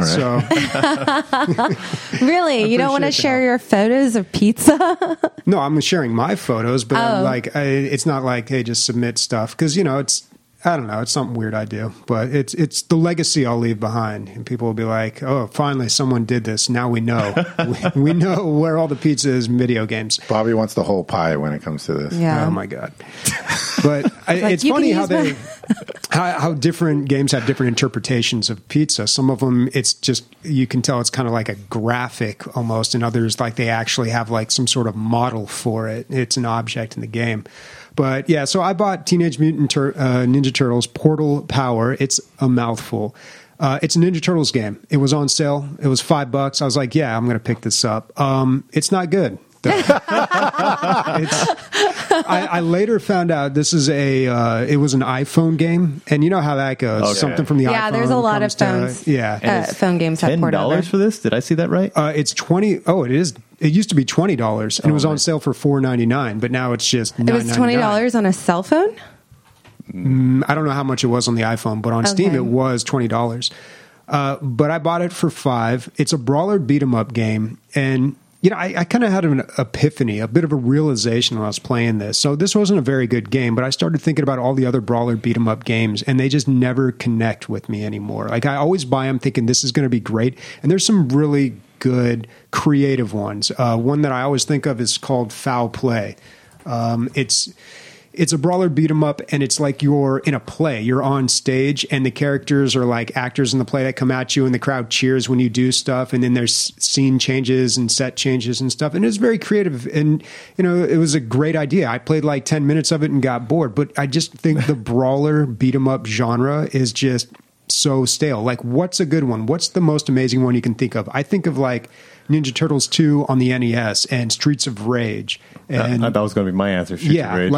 So Really, you don't want to appreciate the share help. your photos of pizza? no, I'm sharing my photos, but I'm Oh. like, I, it's not like, hey, just submit stuff because you know it's. I don't know. It's something weird I do, but it's it's the legacy I'll leave behind, and people will be like, "Oh, finally, someone did this. Now we know. we, we know where all the pizza is in video games." Bobby wants the whole pie when it comes to this. Yeah. Oh my god! But I, like, it's you can funny how use they my- how, how different games have different interpretations of pizza. Some of them, it's just you can tell it's kind of like a graphic almost, and others like they actually have like some sort of model for it. It's an object in the game. But yeah, so I bought Teenage Mutant Tur- uh, Ninja Turtles Portal Power. It's a mouthful. Uh, it's a Ninja Turtles game. It was on sale. It was five bucks. I was like, yeah, I'm going to pick this up. Um, it's not good. though. it's, I, I later found out this is a uh, it was an iPhone game, and you know how that goes. Okay. Something from the iPhone. Yeah, there's a lot of comes to- phones. yeah, And Uh, it's phone games have ten port over. dollars for this? Did I see that right? uh, it's twenty. Oh, it is. It used to be twenty dollars, and it was Oh, on nice. sale for four ninety nine. But now it's just It was twenty dollars on a cell phone. I don't know how much it was on the iPhone, but on Steam Okay. it was twenty dollars. Uh, but I bought it for five. It's a brawler beat 'em up game, and you know I, I kind of had an epiphany, a bit of a realization when I was playing this. So this wasn't a very good game, but I started thinking about all the other brawler beat 'em up games, and they just never connect with me anymore. Like I always buy them thinking this is going to be great, and there's some really good creative ones. Uh, one that I always think of is called Foul Play. Um, it's It's a brawler beat 'em up, and it's like you're in a play. You're on stage, and the characters are like actors in the play that come at you, and the crowd cheers when you do stuff. And then there's scene changes and set changes and stuff. And it's very creative, and you know it was a great idea. I played like ten minutes of it and got bored. But I just think the brawler beat 'em up genre is just so stale. Like, what's a good one? What's the most amazing one you can think of? I think of like Ninja Turtles two on the N E S and Streets of Rage. And I thought that was going to be my answer. Streets of yeah, Rage. like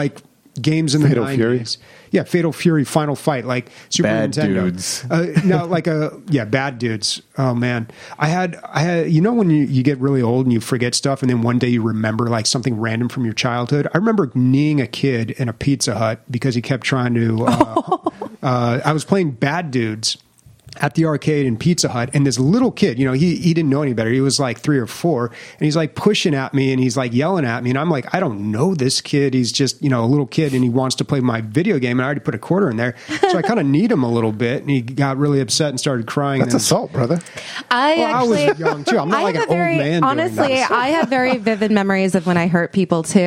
games in the Fatal nineties. Fury? Yeah, Fatal Fury, Final Fight, like Super Bad Nintendo. dudes. Uh, no, like a yeah, bad dudes. Oh man, I had I had you know when you, you get really old and you forget stuff, and then one day you remember like something random from your childhood. I remember kneeing a kid in a Pizza Hut because he kept trying to. Uh, uh, I was playing Bad Dudes at the arcade in Pizza Hut, and this little kid, you know, he he didn't know any better. He was like three or four, and he's like pushing at me, and he's like yelling at me, and I'm like, I don't know this kid. He's just, you know, a little kid, and he wants to play my video game, and I already put a quarter in there, so I kind of need him a little bit, and he got really upset and started crying. That's and assault, brother. I well, actually, I was young too. I'm not I like an have a very, old man. honestly, doing that. I have very vivid memories of when I hurt people too.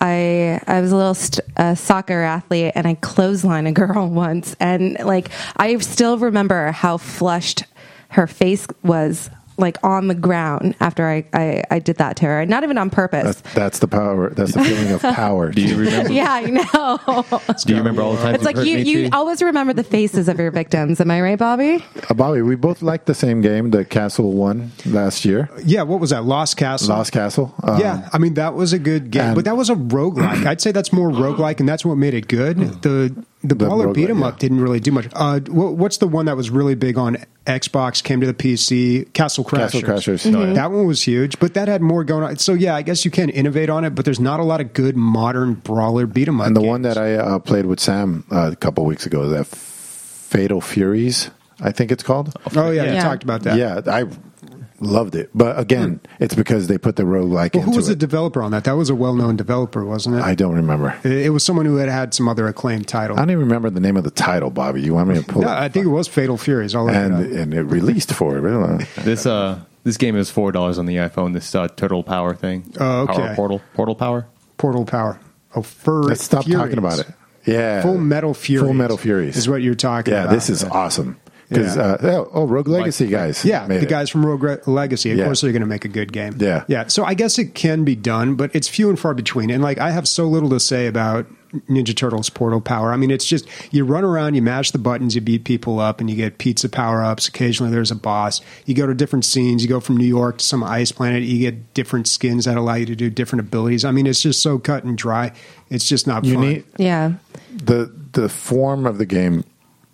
I I was a little st- uh, soccer athlete, and I clotheslined a girl once, and like I still remember how flushed her face was, like on the ground after I, I, I did that to her. Not even on purpose. That's, that's the power. That's the feeling of power. Do you remember? Yeah, I know. Do you remember all the times It's like hurt you, me, you T? always remember the faces of your victims. Am I right, Bobby? Uh, Bobby, we both liked the same game, the Castle one last year. Yeah, what was that? Lost Castle. Lost Castle. Um, Yeah, I mean that was a good game, and- but that was a roguelike. I'd say that's more roguelike, and that's what made it good. The the The Baller roguelike, beat 'em yeah. up didn't really do much. Uh, wh- what's the one that was really big on Xbox? Came to the P C. Castle Crashers. Castle Crashers. Mm-hmm. Oh, yeah. That one was huge, but that had more going on. So yeah, I guess you can innovate on it, but there's not a lot of good modern brawler beat 'em up. And the games. one that I uh, played with Sam uh, a couple weeks ago, that Fatal Furies, I think it's called. Oh yeah, you Yeah. talked about that. Yeah, I loved it. But again, it's because they put the roguelike Well, into who was it. the developer on that? That was a well-known developer, wasn't it? I don't remember. it, it was someone who had had some other acclaimed title. I don't even remember the name of the title, Bobby. You want me to pull No, it? I think it was Fatal Furies. I'll look and, it up. and it released for it. Really. This uh this game is four dollars on the iPhone. This uh, Turtle Power thing. Oh, okay. Power Portal Portal Power. Portal Power. Oh, Fur Let's stop Furies. talking about it. Yeah. Full Metal Furies. Full Metal Furies. is what you're talking Yeah, about. this is awesome. Because, Yeah. uh, oh, oh, Rogue Legacy guys. Yeah, made the it. guys from Rogue Re- Legacy. Of Yeah. course, they're going to make a good game. Yeah. yeah. So I guess it can be done, but it's few and far between. And like, I have so little to say about Ninja Turtles Portal Power. I mean, it's just you run around, you mash the buttons, you beat people up, and you get pizza power ups. Occasionally, there's a boss. You go to different scenes. You go from New York to some ice planet. You get different skins that allow you to do different abilities. I mean, it's just so cut and dry. It's just not You fun. need Yeah. the the form of the game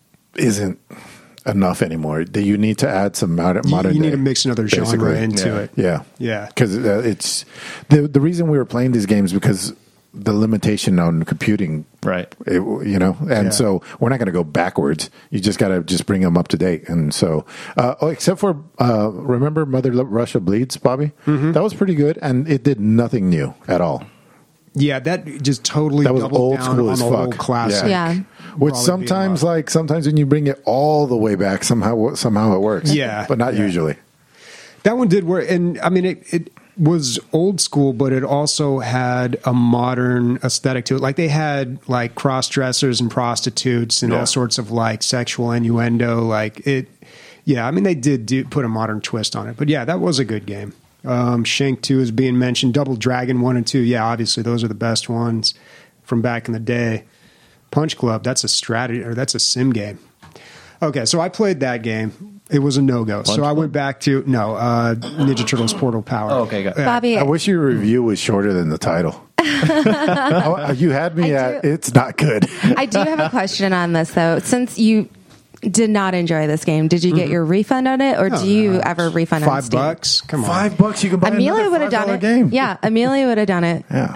isn't enough anymore. That you need to add some modern. You- modern you need day, to mix another genre basically. into Yeah. it. Yeah, Yeah. Because uh, it's the the reason we were playing these games because the limitation on computing, Right. it, you know, and Yeah. so we're not going to go backwards. You just got to just bring them up to date. And so, uh, oh, except for uh, remember Mother Russia Bleeds, Bobby, Mm-hmm. that was pretty good, and it did nothing new at all. Yeah, that just totally That was doubled old down school on as the fuck. whole classic. Yeah. Which Brawler sometimes, beat 'em up. like sometimes when you bring it all the way back, somehow somehow it works. Yeah. but not Yeah. usually. That one did work, and I mean, it, it was old school, but it also had a modern aesthetic to it. Like they had like cross dressers and prostitutes and Yeah. all sorts of like sexual innuendo. Like it, yeah. I mean, they did do, put a modern twist on it, but yeah, that was a good game. Um, Shank Two is being mentioned. Double Dragon One and Two, yeah, obviously those are the best ones from back in the day. Punch Club, that's a strategy or that's a sim game. Okay, so I played that game. It was a no go. So I Club? went back to no uh, Ninja Turtles Portal Power. Oh, okay, got it. Yeah. Bobby, I wish your review was shorter than the title. Oh, you had me I at do- it's not good. I do have a question on this though. Since you did not enjoy this game, did you get your refund on it, or No, do you no, ever refund on Five Steam? bucks? Come on. Five bucks, you can buy Amelia another would have done five it. dollar game. Yeah, Amelia would have done it. yeah.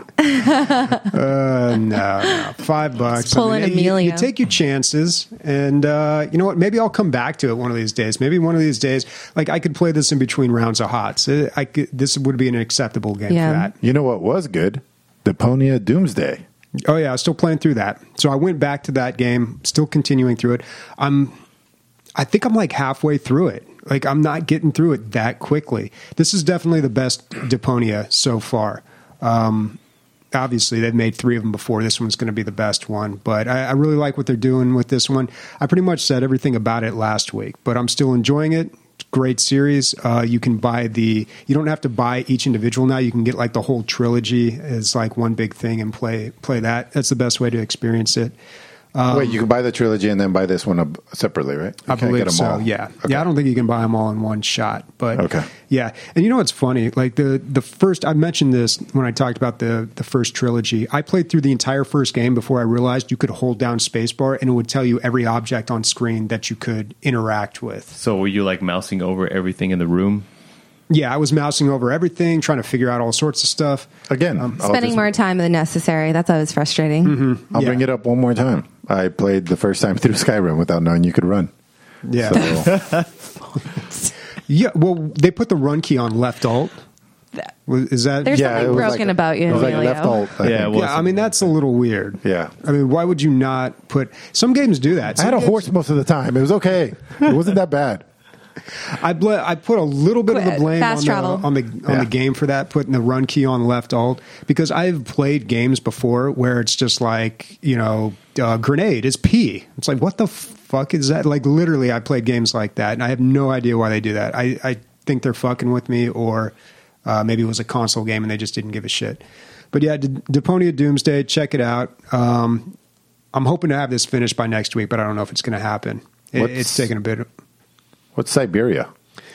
Uh, no, no, five bucks. Just pull in you- Amelia. You, take your chances, and uh, you know what? Maybe I'll come back to it one of these days. Maybe one of these days, like I could play this in between rounds of hots. Uh, I could, this would be an acceptable game Yeah. for that. You know what was good? Deponia Doomsday. Oh yeah, I was still playing through that. So I went back to that game, still continuing through it. I'm, I think I'm like halfway through it. Like I'm not getting through it that quickly. This is definitely the best Deponia so far. Um, obviously, they've made three of them before. This one's going to be the best one, but I, I really like what they're doing with this one. I pretty much said everything about it last week, but I'm still enjoying it. Great series. Uh, you can buy the. You don't have to buy each individual now. You can get like the whole trilogy as like one big thing and play play that. That's the best way to experience it. Wait, you can buy the trilogy and then buy this one up separately, right? You I can't believe get them so. all. Yeah, Okay. yeah. I don't think you can buy them all in one shot, but Okay. yeah. And you know what's funny? Like the the first, I mentioned this when I talked about the the first trilogy. I played through the entire first game before I realized you could hold down spacebar and it would tell you every object on screen that you could interact with. So were you like mousing over everything in the room? Yeah, I was mousing over everything, trying to figure out all sorts of stuff. Again, Um, I'll Spending just- more time than necessary. That's always frustrating. Mm-hmm. I'll Yeah. bring it up one more time. I played the first time through Skyrim without knowing you could run. Yeah, So, yeah. Well, they put the run key on left alt. Was- Is that There's yeah, something it was broken like, about you, It was like Emilio. left alt. I Yeah, think. it was. Yeah, I mean that's a little weird. Yeah. I mean, why would you not put? Some games do that. I had Some a games- horse most of the time. It was okay. It wasn't that bad. I bl- I put a little bit of the Qu- blame fast on travel. the on the on Yeah. the game for that, putting the run key on left alt, because I've played games before where it's just like, you know, uh, grenade is P. It's like, what the fuck is that? Like literally, I played games like that, and I have no idea why they do that. I, I think they're fucking with me, or uh, maybe it was a console game and they just didn't give a shit. But yeah, D- Deponia Doomsday, check it out. Um, I'm hoping to have this finished by next week, but I don't know if it's going to happen. It, What's- it's taking a bit. What's Siberia?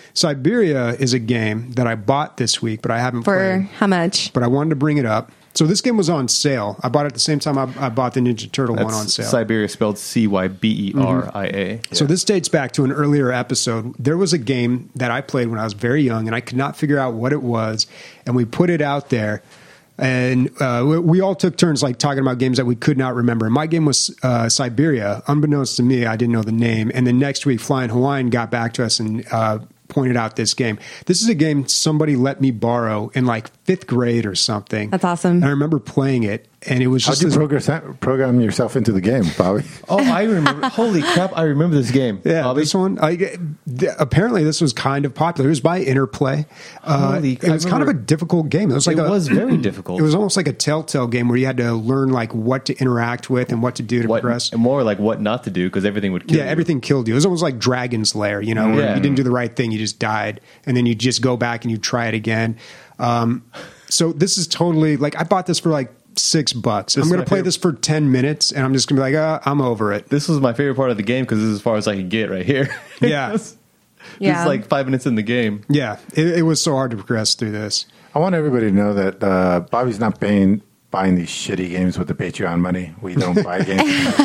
Siberia is a game that I bought this week, but I haven't For played. how much? But I wanted to bring it up. So this game was on sale. I bought it at the same time I, I bought the Ninja Turtle one on sale. Siberia spelled C Y B E R I A. So this dates back to an earlier episode. There was a game that I played when I was very young, and I could not figure out what it was. And we put it out there, and uh, we, we all took turns like talking about games that we could not remember. And my game was uh, Siberia. Unbeknownst to me, I didn't know the name. And then next week, Flying Hawaiian got back to us and uh, pointed out this game. This is a game somebody let me borrow in like fifth grade or something. That's awesome. And I remember playing it, and it was How'd just you this- program, program yourself into the game, Bobby? Oh, I remember. Holy crap, I remember this game. Yeah, Bobby. this one. I, th- apparently, this was kind of popular. It was by Interplay. Uh, Holy- it was I kind of a remember- difficult game. It was like It a, was very difficult. It was almost like a Telltale game where you had to learn like what to interact with and what to do to What, progress. and more like what not to do because everything would kill Yeah, you. everything killed you. It was almost like Dragon's Lair, you know, where Yeah. you didn't do the right thing, you just died, and then you just go back and you try it again. Um, so this is totally like I bought this for like six bucks. This I'm is going my to play favorite- this for ten minutes, and I'm just going to be like, uh, I'm over it. This was my favorite part of the game because this is as far as I could get right here. Yeah. It's Yeah. like five minutes in the game. Yeah, it, it was so hard to progress through this. I want everybody to know that uh, Bobby's not paying buying these shitty games with the Patreon money. We don't buy games.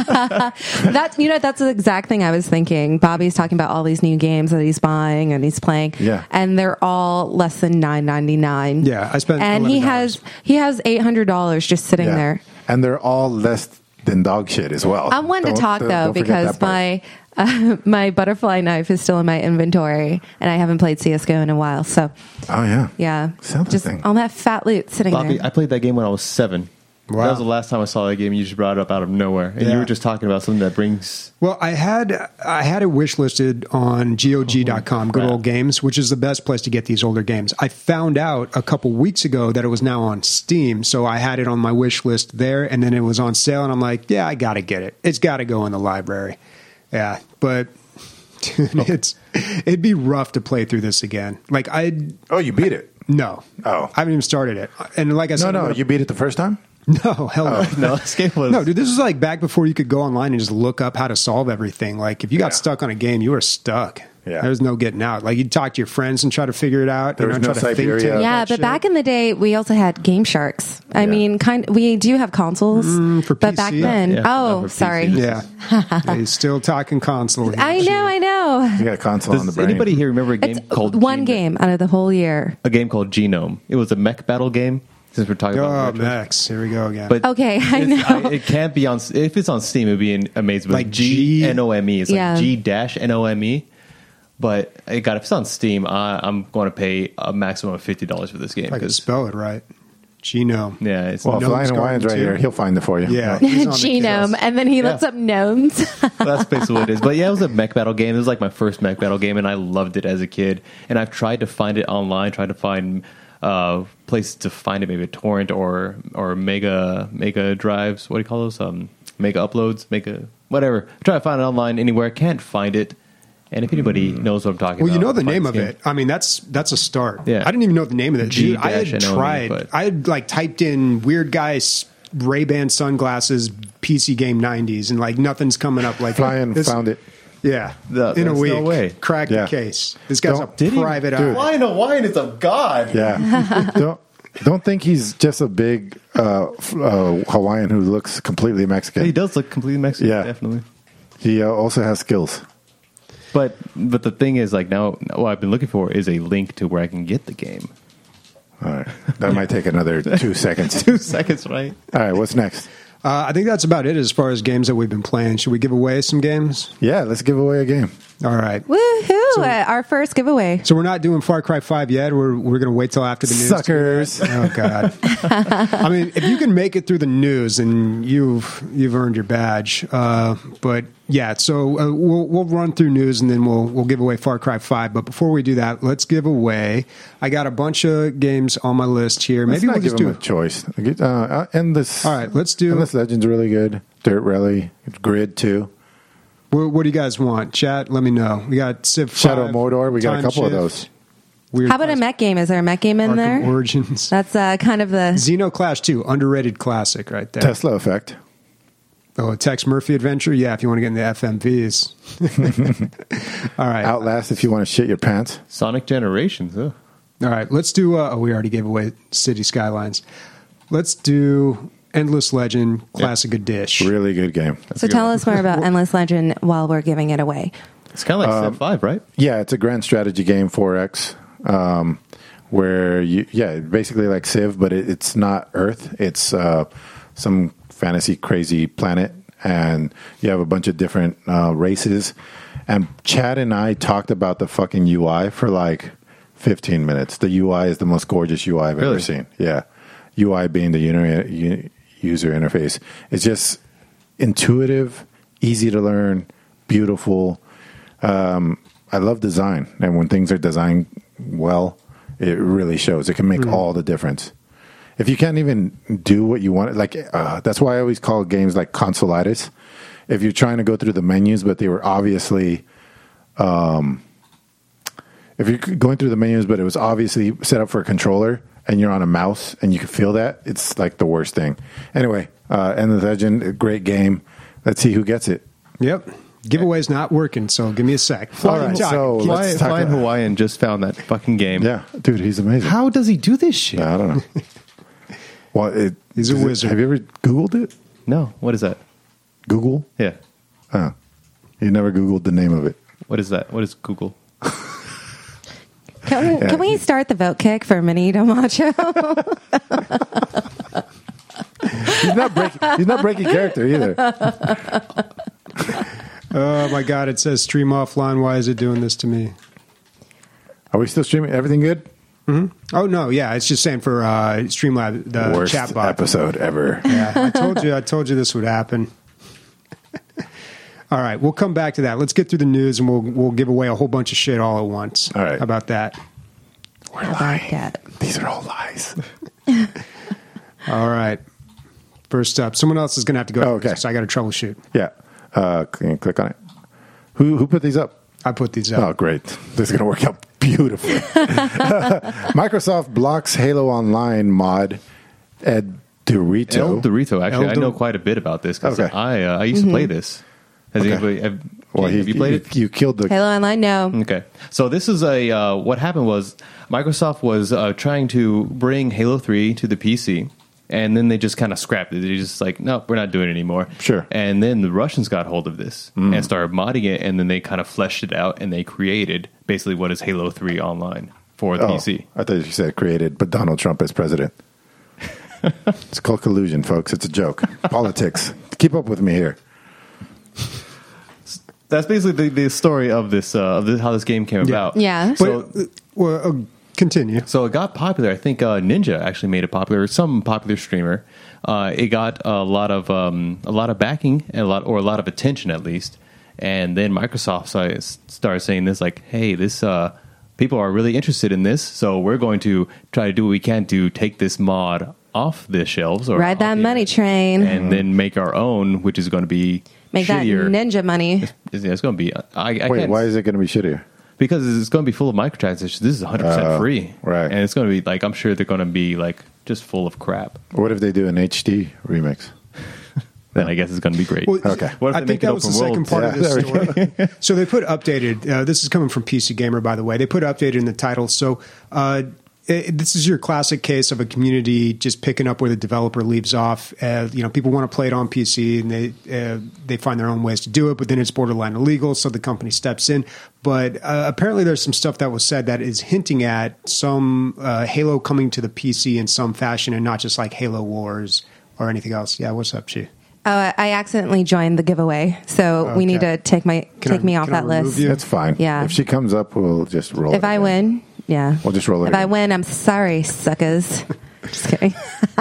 That you know, that's the exact thing I was thinking. Bobby's talking about all these new games that he's buying and he's playing. Yeah. And they're all less than nine ninety nine. Yeah, I spent And he eleven has dollars. he has eight hundred dollars just sitting Yeah. there. And they're all less than dog shit as well. I wanted to Don't- talk don't- though don't forget because that part. my uh, my butterfly knife is still in my inventory and I haven't played C S G O in a while. So Oh, yeah. yeah, Sell that just thing. all that fat loot sitting Bobby, there. I played that game when I was seven. Wow. That was the last time I saw that game. You just brought it up out of nowhere, and Yeah. you were just talking about something that brings. Well, I had I had it wish listed on G O G dot com, Good crap. Old Games, which is the best place to get these older games. I found out a couple weeks ago that it was now on Steam, so I had it on my wish list there, and then it was on sale, and I'm like, yeah, I got to get it. It's got to go in the library. Yeah, but it's it'd be rough to play through this again. Like I Oh, you beat it. no, Oh. I haven't even started it, and like I No, said, I'm no. gonna- You beat it the first time? no, hell no. No, this game was. No, dude, this was like back before you could go online and just look up how to solve everything. Like, if you got Yeah. stuck on a game, you were stuck. Yeah. There was no getting out. Like, you'd talk to your friends and try to figure it out. There you was know, no try to think Siberia. tank yeah, that but shit. back in the day, we also had Game Sharks. I Yeah. mean, kind we do have consoles, Mm, for but P C? back then, Yeah, not oh, for P C, sorry, just- Yeah. He's still talking console. here. I know, I know. You got a console on the Does brain. anybody here remember a game It's called one Genome? game out of the whole year. A game called Genome. It was a mech battle game. Since we're talking Oh, about retros. Max. Here we go again. But Okay, I it's- know. it can't be on. If it's on Steam, it'd be an amazing. But Like G G- N O M E. It's like Yeah. G dash N O M E. But I got if it's on Steam, I, I'm going to pay a maximum of fifty dollars for this game. if I could 'cause- spell it right. Genome. yeah, it's well, Gnome's Flying Hawaiian's Garden right too. here. He'll find it for you. Yeah. he's on the Genome, kills. and then he looks Yeah. up gnomes. that's basically what it is. But yeah, it was a mech battle game. It was like my first mech battle game, and I loved it as a kid. And I've tried to find it online, tried to find uh, places to find it, maybe a torrent or or mega mega drives. What do you call those? Um, mega uploads, mega whatever. I try to find it online anywhere. Can't find it. And if anybody knows what I'm talking Well, about, you know the find name this of game. it. I mean, that's that's a start. Yeah. I didn't even know the name of it. Dude, I had G-N O M E, tried. but- I had like typed in weird guys Ray-Ban sunglasses, P C game nineties, and like nothing's coming up. Like Flying this- found it. Yeah, No, in a there's week, no way. crack Yeah. the case. This guy's Don't- a Did he? private Dude. eye. Hawaiian Hawaiian is a god. Yeah. don't don't think he's just a big uh, f- uh, Hawaiian who looks completely Mexican. He does look completely Mexican. Yeah. Definitely. He uh, also has skills. But but the thing is, like now, what I've been looking for is a link to where I can get the game. All right. That might take another two seconds. Two seconds, right? All right. What's next? Uh, I think that's about it as far as games that we've been playing. Should we give away some games? Yeah. Let's give away a game. All right. Woohoo! Uh, our first giveaway. So we're not doing Far Cry five yet. We're we're going to wait till after the news. Suckers. Oh God! I mean, if you can make it through the news, then you've you've earned your badge. Uh, but yeah, so uh, we'll we'll run through news and then we'll we'll give away Far Cry five. But before we do that, let's give away. I got a bunch of games on my list here. Let's Maybe not we'll give just him do a choice. Uh, uh, and this. All right, let's do- Endless Legend's really good. Dirt Rally, Grid two. What, what do you guys want? Chat, let me know. We got Civ five, Shadow of Mordor. We got a Time couple of Shift, those. Weird How about a Classic, mech game? Is there a mech game in Arkham there? Origins. That's uh, kind of the. Xenoclash two, underrated classic right there. Tesla Effect. Oh, a Tex Murphy adventure? Yeah, if you want to get into F M Vs. All right. Outlast if you want to shit your pants. Sonic Generations. Huh? All right. Let's do, uh, oh, we already gave away City Skylines. Let's do Endless Legend Classic Edition. Really good game. So tell us more about Endless Legend while we're giving it away. It's kind of like Um, Civ five, right? Yeah, it's a grand strategy game, four X, um, where you, yeah, basically like Civ, but it, it's not Earth. It's uh, some fantasy crazy planet, and you have a bunch of different uh, races. And Chad and I talked about the fucking U I for like fifteen minutes. The U I is the most gorgeous U I I've ever Really? seen. Yeah, U I being the uni- u- user interface. It's just intuitive, easy to learn, beautiful. Um, I love design, and when things are designed well, it really shows. It can make all the difference. If you can't even do what you want, like uh, that's why I always call games like consolitis. If you're trying to go through the menus, but they were obviously, um, if you're going through the menus, but it was obviously set up for a controller, and you're on a mouse, and you can feel that, it's like the worst thing. Anyway, uh, Endless Legend, a great game. Let's see who gets it. Yep. Giveaway's not working, so give me a sec. All right, so Fly, let's talk Flying about- Hawaiian just found that fucking game. Yeah, dude, he's amazing. How does he do this shit? I don't know. Well, it, He's a is it- wizard. have you ever Googled it? No. What is that? Google? Yeah. Oh, you never Googled the name of it. What is that? What is Google? Can, Yeah. can we start the vote kick for Mini Domacho? He's not breaking. He's not breaking character either. Oh, my God. It says stream offline. Why is it doing this to me? Are we still streaming? Everything good? Oh, no. Yeah. It's just saying for uh, Streamlab, the Worst chat bot. episode ever. Yeah, I told you. I told you this would happen. All right, we'll come back to that. Let's get through the news, and we'll we'll give away a whole bunch of shit all at once. All right. How about that? We're How about lying. that? These are all lies. All right. First up, someone else is going to have to go. Oh, okay. So I got to troubleshoot. Yeah. Uh, can you click on it? Who who put these up? I put these Oh, up. great. This is going to work out beautifully. Microsoft blocks Halo Online mod Ed Dorito. El Dorito. Actually, El I Dor- know quite a bit about this because Okay. I uh, I used to play this. Has Okay. anybody have, Well, he, have you played it? You killed the. Halo Online? No. Okay, so this is a uh, what happened was Microsoft was uh, trying to bring Halo three to the P C, and then they just kind of scrapped it. They just like, no, we're not doing it anymore. Sure. And then the Russians got hold of this and started modding it, and then they kind of fleshed it out, and they created basically what is Halo three Online for the Oh, P C. I thought you said created, but Donald Trump as president. It's called collusion, folks. It's a joke. Politics. Keep up with me here. That's basically the, the story of this, uh, of this, how this game came about. Yeah. So, But, uh, well, uh, continue. So it got popular. I think uh, Ninja actually made it popular. Some popular streamer. Uh, it got a lot of um, a lot of backing and a lot or a lot of attention at least. And then Microsoft started, started saying this like, "Hey, this uh, people are really interested in this, so we're going to try to do what we can to take this mod off the shelves or Ride off that the money internet, train. and then make our own, which is going to be Make that shittier. ninja money. It's, it's going to be. I, I Wait, can't, why is it going to be shittier? because it's going to be full of microtransactions. This is one hundred percent Oh, free. right. And it's going to be like, I'm sure they're going to be like just full of crap. What if they do an H D remix? Then I guess it's going to be great. Well, Okay. What if I they think make it that was the open second world? part of Yeah, this there story. So they put updated. Uh, this is coming from P C Gamer, by the way. They put updated in the title. So uh, it, this is your classic case of a community just picking up where the developer leaves off. Uh, you know, people want to play it on P C, and they uh, they find their own ways to do it, but then it's borderline illegal, so the company steps in. But uh, apparently, there's some stuff that was said that is hinting at some uh, Halo coming to the P C in some fashion, and not just like Halo Wars or anything else. Yeah, what's up, Chi? Uh, I accidentally joined the giveaway, so Okay. we need to take my Can take I- me off can I that remove list. you? That's fine. Yeah. If she comes up, we'll just roll it. If I again. win, yeah, We'll just roll it If I again. win, I'm sorry, suckers. Just kidding.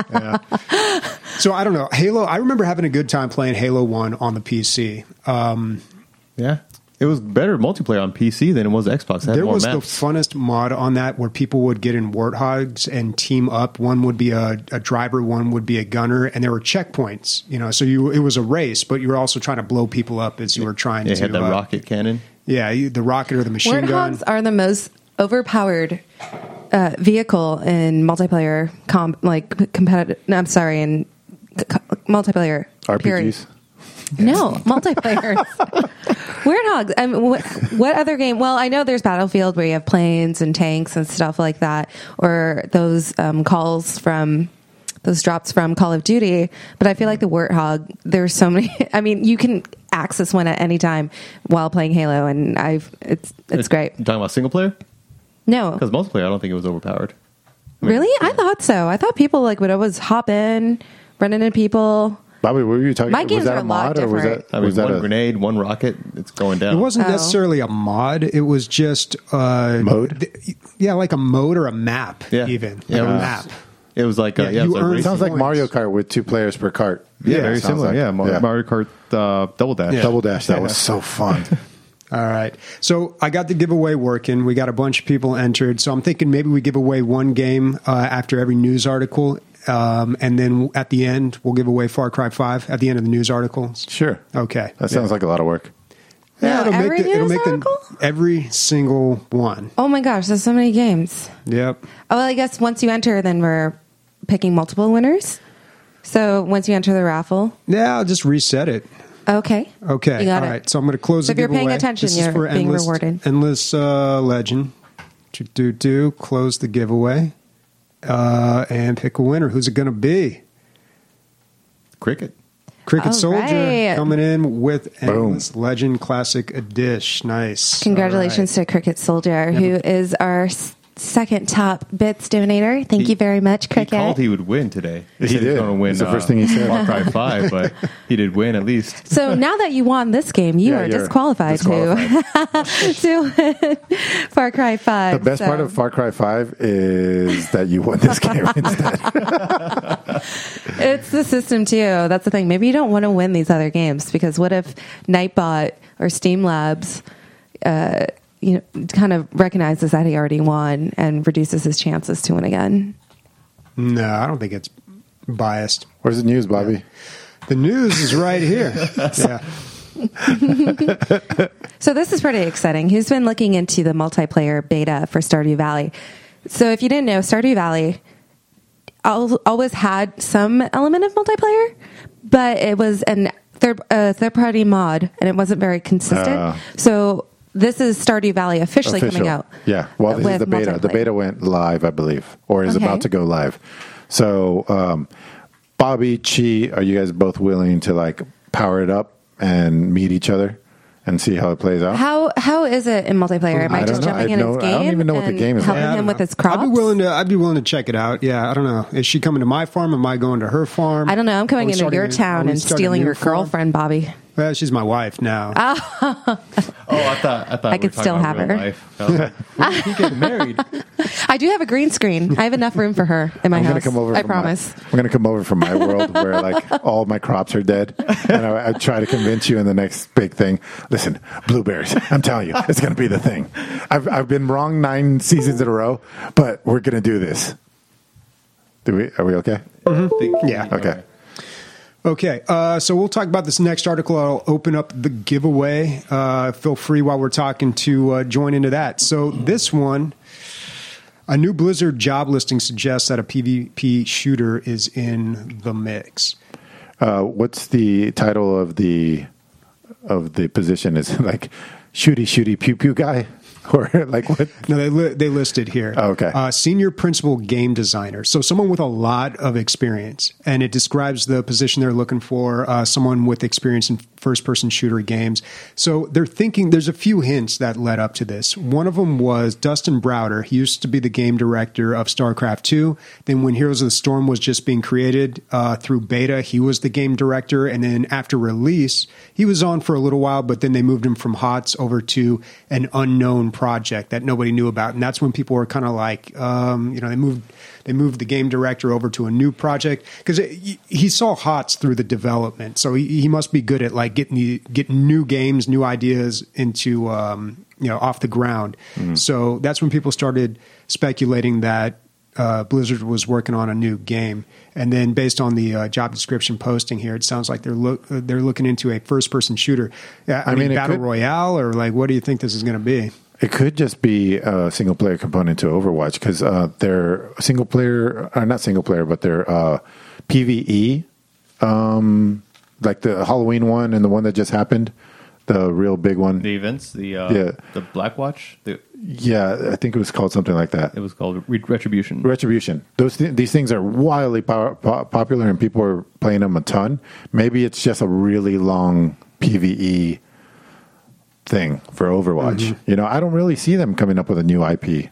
So I don't know. Halo, I remember having a good time playing Halo one on the P C. Um, Yeah. It was better multiplayer on P C than it was Xbox. It had there more was maps. the funnest mod on that where people would get in warthogs and team up. One would be a, a driver, one would be a gunner, and there were checkpoints. You know, so you it was a race, but you were also trying to blow people up as you were trying It to. had the uh, rocket cannon. Yeah, you- the rocket or the machine gun. Warthogs are the most overpowered uh, vehicle in multiplayer, com- like competitive. No, I'm sorry, in c- c- multiplayer. R P period. Gs. No, multiplayer. Warthogs. I mean, what, what other game? Well, I know there's Battlefield where you have planes and tanks and stuff like that, or those um, calls from those drops from Call of Duty. But I feel like the Warthog. There's so many. I mean, you can access one at any time while playing Halo, and I've it's it's great. You talking about single player? No, Because multiplayer, I don't think it was overpowered. I mean, really, I thought so. I thought people like would always hop in, run into people. Bobby, what were you talking? My was games that are a a lot mod or was that? different. I mean, was that one a grenade, one rocket, it's going down. It wasn't Oh. necessarily a mod. It was just uh, Mode? th- yeah, like a mode or a map. Yeah. even Yeah, like it a was- map. It was like, uh, Yeah, yeah, it you was like earn- racing. Sounds like points. Mario Kart with two players per cart. Yeah, it very sounds similar. like. yeah, Mar- Mario Kart uh, Double Dash. Yeah. Double Dash. That was so fun. All right. So I got the giveaway working. We got a bunch of people entered. So I'm thinking maybe we give away one game uh, after every news article. Um, and then at the end, we'll give away Far Cry five at the end of the news articles. Sure. Okay. That sounds like a lot of work. No, every news article? every single one. Oh my gosh, there's so many games. Yep. Oh, well, I guess once you enter, then we're picking multiple winners. So once you enter the raffle, Yeah, I'll just reset it. okay. Okay. You got All it. right. So I'm going to close So the if you're paying giveaway. attention, This is you're for being endless, rewarded. Endless uh, Legend. Do, do, do. Close the giveaway. Uh, and pick a winner. Who's it going to be? Cricket. Cricket All Soldier right. coming in with Boom. Endless Legend Classic Edition. Nice. Congratulations All to Cricket Soldier, who is our s- second top bits donator. Thank He- you very much, He Cricket. called he would win today. He said did. was going to win. That's the first uh, thing he said. Far Cry five, but he did win at least. So now that you won this game, you Yeah, are you're disqualified, disqualified. to to win Far Cry five. The best So- part of Far Cry five is that you won this game instead. It's the system too. That's the thing. Maybe you don't want to win these other games because what if Nightbot or Steam Labs, uh, you know, kind of recognizes that he already won and reduces his chances to win again? No, I don't think it's biased. Where's the news, Bobby? The news is right here. Yeah. So this is pretty exciting. He's been looking into the multiplayer beta for Stardew Valley. So if you didn't know, Stardew Valley al- always had some element of multiplayer, but it was an third uh, third party mod, and it wasn't very consistent. Ah. So this is Stardew Valley officially coming Official. out. Yeah. Well, this is with the beta. The multiplayer. beta went live, I believe, or is Okay. about to go live. So, um, Bobby, Chi, are you guys both willing to like power it up and meet each other and see how it plays out? How how is it in multiplayer? Am I, I just don't know. jumping I in his know- game? I don't even know what the and game is helping like. Yeah, I him don't with know. his crops? I'd be willing to. I'd be willing to check it out. Yeah, I don't know. Is she coming to my farm? Am I going to her farm? I don't know. I'm Are coming we into starting your a- are town we and starting a stealing new your farm? girlfriend, Bobby. Well, she's my wife now. Ah. Oh, I thought I thought I we could were talking still about have real her. life. I was like, when did he get married? I do have a green screen. I have enough room for her in my I'm house. gonna come over. I from promise. My, I'm gonna come over from my world where like all my crops are dead, and I, I try to convince you in the next big thing. Listen, blueberries. I'm telling you, it's gonna be the thing. I've I've been wrong nine seasons in a row, but we're gonna do this. Do we? Are we okay? Yeah. Okay. Okay, uh, so we'll talk about this next article. I'll open up the giveaway. Uh, feel free while we're talking to uh, join into that. So this one, A new Blizzard job listing suggests that a PvP shooter is in the mix. Uh, what's the title of the of the position? Is it like shooty shooty pew pew guy, or like what? No, they li- they list it here. Oh, okay. Uh, senior principal game designer. So someone with a lot of experience, and it describes the position they're looking for. Uh, someone with experience in first person shooter games. So they're thinking. There's a few hints that led up to this. One of them was Dustin Browder. He used to be the game director of StarCraft two. Then when Heroes of the Storm was just being created uh, through beta, he was the game director. And then after release, he was on for a little while, but then they moved him from HOTS over to an unknown project that nobody knew about. And that's when people were kind of like, um, you know, they moved they moved the game director over to a new project because he saw HOTS through the development. So he, he must be good at like getting the, getting new games, new ideas into, um, you know, off the ground. Mm. So that's when people started speculating that uh, Blizzard was working on a new game. And then based on the uh, job description posting here, it sounds like they're look they're looking into a first person shooter. I, I mean, mean battle could, royale, or like, what do you think this is going to be? It could just be a single player component to Overwatch because uh, their single player, or not single player, but their uh, PvE, um, like the Halloween one and the one that just happened, the real big one. The events, the uh, yeah. the Blackwatch. The, yeah, I think it was called something like that. It was called Retribution. Retribution. Those th- these things are wildly po- po- popular and people are playing them a ton. Maybe it's just a really long PvE thing for Overwatch. Mm-hmm. You know, I don't really see them coming up with a new I P.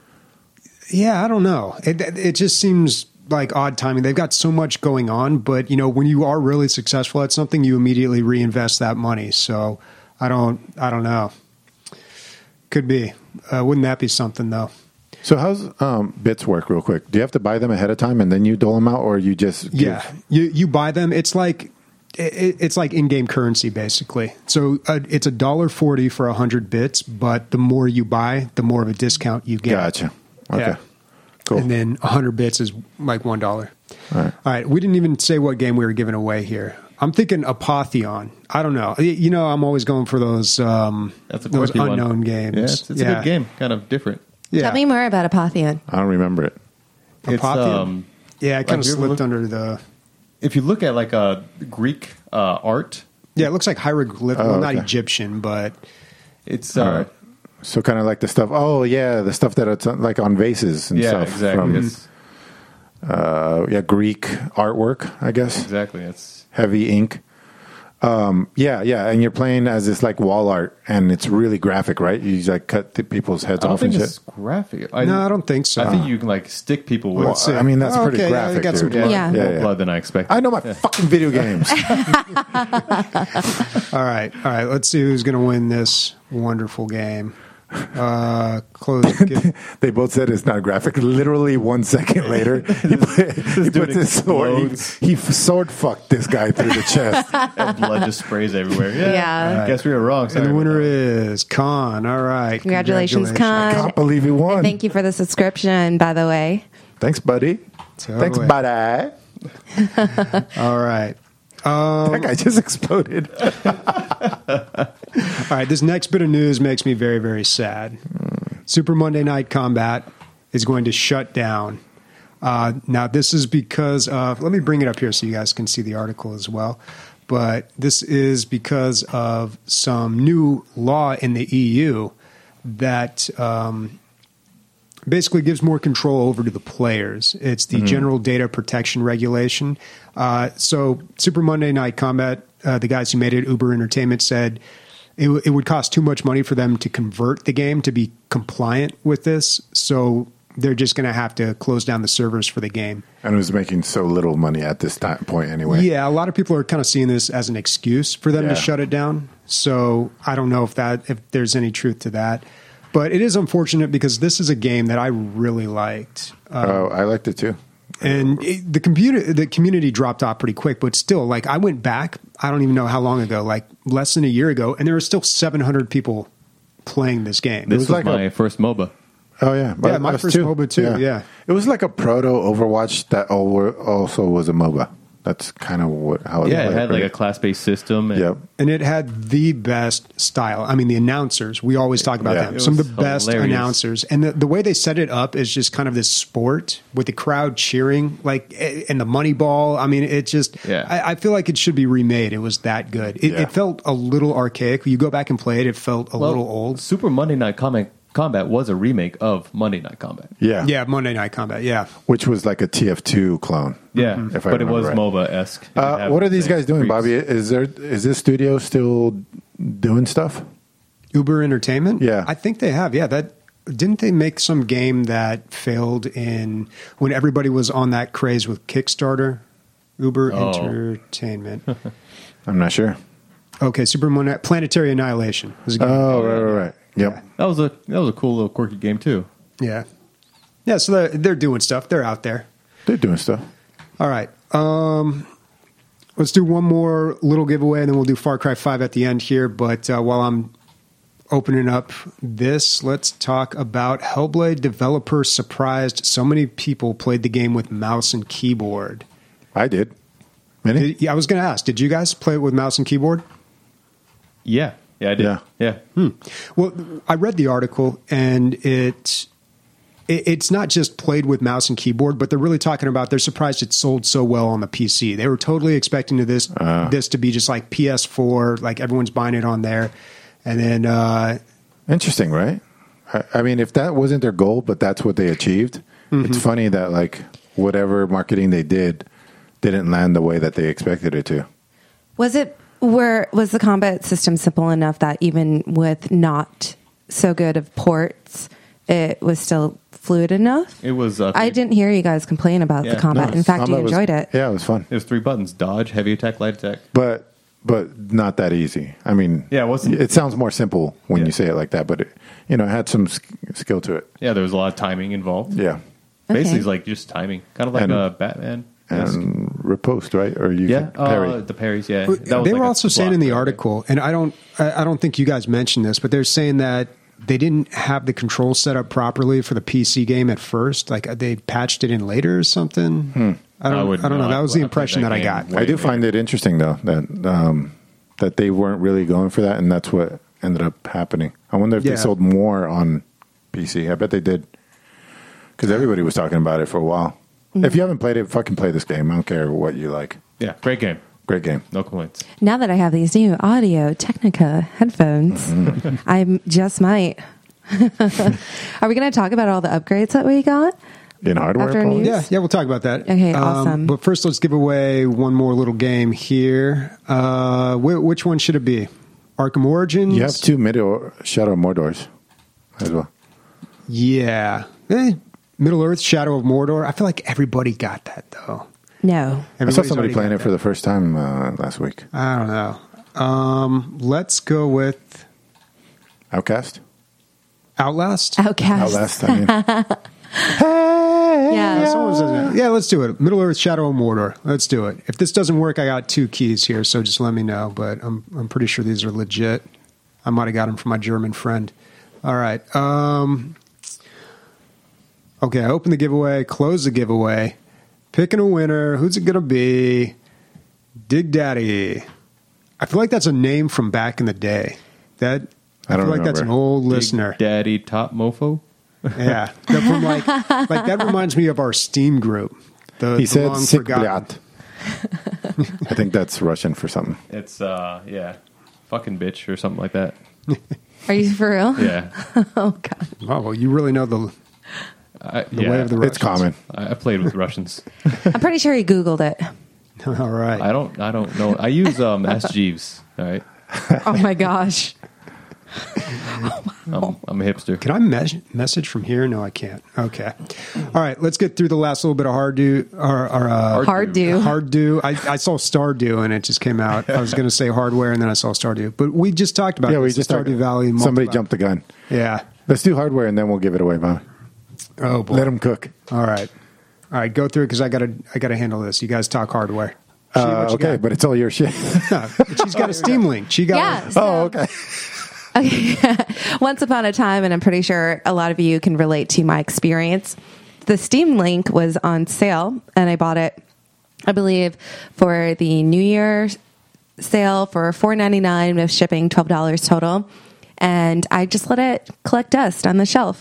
Yeah, I don't know. It, it just seems like odd timing. They've got so much going on, but you know, when you are really successful at something, you immediately reinvest that money. So I don't, I don't know. Could be. Uh, wouldn't that be something though? So how's um, bits work real quick? Do you have to buy them ahead of time and then you dole them out, or you just give... yeah, you you buy them. It's like it's like in-game currency, basically. So uh, it's a dollar forty for a hundred bits, but the more you buy, the more of a discount you get. Gotcha. Okay. Yeah. Cool. And then a hundred bits is like one dollar. All right. All right. We didn't even say what game we were giving away here. I'm thinking Apotheon. I don't know. You know, I'm always going for those um, That's a those quirky unknown one. games. Yeah, it's, it's yeah. a good game. Kind of different. Yeah. Tell me more about Apotheon. I don't remember it. It's, Apotheon? um, Yeah, it kind of like, slipped look- under the. If you look at like a Greek uh, art, Yeah, it looks like hieroglyphic. Oh, well, not okay. Egyptian, but it's All uh, right. So kind of like the stuff. Oh yeah, the stuff that it's on- like on vases and yeah, stuff. exactly. From, It's, uh, yeah, Greek artwork, I guess. exactly. It's Heavy ink. Um, yeah, yeah, and you're playing as this like wall art, and it's really graphic, right? You like cut the people's heads I don't off and think shit. it's graphic. I, no, I don't think so. I think you can like stick people with Well, see. I mean, that's Oh, pretty okay, yeah, graphic, they got some dude. blood. Yeah. more Yeah, yeah. blood than I expected. I know my fucking video games. All right, all right. Let's see who's going to win this wonderful game. Uh, close. Give, They both said it's not graphic. Literally one second later, he, put, he dude puts his sword. explodes. He, he sword fucked this guy through the chest. And blood just sprays everywhere. Yeah. Yeah. I guess we were wrong. and Sorry the about winner that. is Khan. All right, Congratulations, Khan. I can't believe he won. Thank you for the subscription, by the way. Thanks, buddy. Totally. Thanks, buddy. All right. Um, That guy just exploded. All right, this next bit of news makes me very, very sad. Super Monday Night Combat is going to shut down. Uh, now, this is because of, let me bring it up here so you guys can see the article as well. But this is because of some new law in the E U that um, basically gives more control over to the players. It's the General Data Protection Regulation. Uh, so Super Monday Night Combat, uh, the guys who made it, Uber Entertainment, said it, w- it would cost too much money for them to convert the game to be compliant with this. So they're just going to have to close down the servers for the game. And it was making so little money at this time point anyway. Yeah, a lot of people are kind of seeing this as an excuse for them Yeah. to shut it down. So I don't know if that if there's any truth to that. But it is unfortunate because this is a game that I really liked. Uh, Oh, I liked it too. and it, the computer, the community dropped off pretty quick, but still, like I went back, I don't even know how long ago, like less than a year ago, and there were still seven hundred people playing this game. This was was, like my a- first MOBA. Oh yeah, Yeah, my us first MOBA too, yeah. it was like a proto Overwatch that al- also was a MOBA. That's kind of what how it Yeah, it played, had like a right? class-based system. And Yep. And it had the best style. I mean, the announcers, we always talk about Yeah. them. It Some of was the best hilarious. announcers. And the, the way they set it up is just kind of this sport with the crowd cheering, like, eh, and the money ball. I mean, it just, Yeah. I, I feel like it should be remade. It was that good. It, Yeah. it felt a little archaic. You go back and play it, it felt a Well, little old. Super Monday Night Combat, Combat was a remake of Monday Night Combat. Yeah. Yeah, Monday Night Combat. Yeah. Which was like a T F two clone. Yeah, If I but it was remember right. MOBA-esque. It Uh, had what are the these same guys doing, freaks. Bobby? Is there is this studio still doing stuff? Uber Entertainment? Yeah. I think they have. Yeah, that didn't they make some game that failed in when everybody was on that craze with Kickstarter? Uber Oh. Entertainment. I'm not sure. Okay, Super Mon- Planetary Annihilation. Was a game. Oh, right, right, right. Yep. That was a that was a cool little quirky game too. Yeah. Yeah, so they're, they're doing stuff. They're out there. They're doing stuff. All right. Um, let's do one more little giveaway, and then we'll do Far Cry five at the end here. But uh, while I'm opening up this, let's talk about Hellblade developer surprised so many people played the game with mouse and keyboard. I did. Many? Did- yeah, I was going to ask, did you guys play it with mouse and keyboard? Yeah, yeah, I did. Yeah. Yeah, Well, I read the article, and it, it it's not just played with mouse and keyboard, but they're really talking about they're surprised it sold so well on the P C. They were totally expecting to this Uh. this to be just like P S four, like everyone's buying it on there, and then uh, Interesting, right? I, I mean, if that wasn't their goal, but that's what they achieved, Mm-hmm. it's funny that like whatever marketing they did didn't land the way that they expected it to. Was it where was the combat system simple enough that even with not so good of ports, it was still fluid enough? it was. Uh, I didn't hear you guys complain about Yeah. the combat. No, In fact, you Combat was- enjoyed it. Yeah, it was fun, It was three buttons: dodge, heavy attack, light attack. but but not that easy. I mean, Yeah, it wasn't- It sounds more simple when Yeah. you say it like that, but it, you know, it had some sk- skill to it. Yeah, there was a lot of timing involved. Yeah, Okay. Basically, it's like just timing, kind of like And- uh, Batman. and riposte, right? Or you Yeah, could parry. uh, the parries. Yeah, Well, That was they like were a also saying in the block, right? article, and I don't, I I don't think you guys mentioned this, but they're saying that they didn't have the control set up properly for the P C game at first. Like they patched it in later or something. I don't, I I, would don't know. not- That was the I played impression that that, I game got. way I do later. find it interesting though that um, that they weren't really going for that, and that's what ended up happening. I wonder if Yeah. they sold more on P C. I bet they did, because everybody was talking about it for a while. If you haven't played it, fucking play this game. I don't care what you like. Yeah, great game. Great game. No complaints. Now that I have these new Audio Technica headphones, Mm-hmm. I just might. Are we going to talk about all the upgrades that we got? In hardware, After probably? news? Yeah, yeah, we'll talk about that. Okay, awesome. But first, let's give away one more little game here. Uh, wh- which one should it be? Arkham Origins? You have two Middle Shadow of Mordors as well. Yeah. Eh, Middle Earth, Shadow of Mordor. I feel like everybody got that, though. No. I saw Everybody's somebody already playing got it for that. the first time uh, last week. I don't know. Um, let's go with Outcast? Outlast. Outcast. Outlast, I mean. Yeah. Someone says that. Yeah, let's do it. Middle Earth, Shadow of Mordor. Let's do it. If this doesn't work, I got two keys here, so just let me know. But I'm I'm pretty sure these are legit. I might have got them from my German friend. All right. Um, okay, I open the giveaway, close the giveaway, picking a winner. Who's it going to be? Dig Daddy. I feel like that's a name from back in the day. That I, I don't feel like that's an remember. old Big listener. Daddy Top Mofo. Yeah, That from like, like that reminds me of our Steam group. The, He the said long sick forgotten- blat. I think that's Russian for something. It's uh, yeah, fucking bitch or something like that. Are you for real? Yeah, Oh, God. Oh, well, you really know the I, the yeah. way of the It's Russians. common. I, I played with Russians. I'm pretty sure he Googled it. All right. I don't. I don't know. I use um, Ask Jeeves. All right, Oh, my gosh. I'm, I'm a hipster. Can I mes- message from here? No, I can't. Okay. All right, let's get through the last little bit of hard do. Or, or, uh, Hard do. hard do. I, I saw Stardew and it just came out. I was going to say hardware and then I saw Stardew. But we just talked about Yeah, we this, just Stardew talked- Valley. and Somebody multiplayer. jumped the gun. Yeah. Let's do hardware and then we'll give it away, Bob. Oh boy. Let them cook. All right. All right. Go through it because I got to. I got to handle this. You guys talk hardware. She, Uh, what you okay, got? but it's all your shit. No, but she's got a Steam link. She got. Yeah. A, So, Oh, okay. Once upon a time, and I'm pretty sure a lot of you can relate to my experience, the Steam Link was on sale, and I bought it I believe, for the New Year sale for four ninety-nine with shipping, twelve dollars total. And I just let it collect dust on the shelf.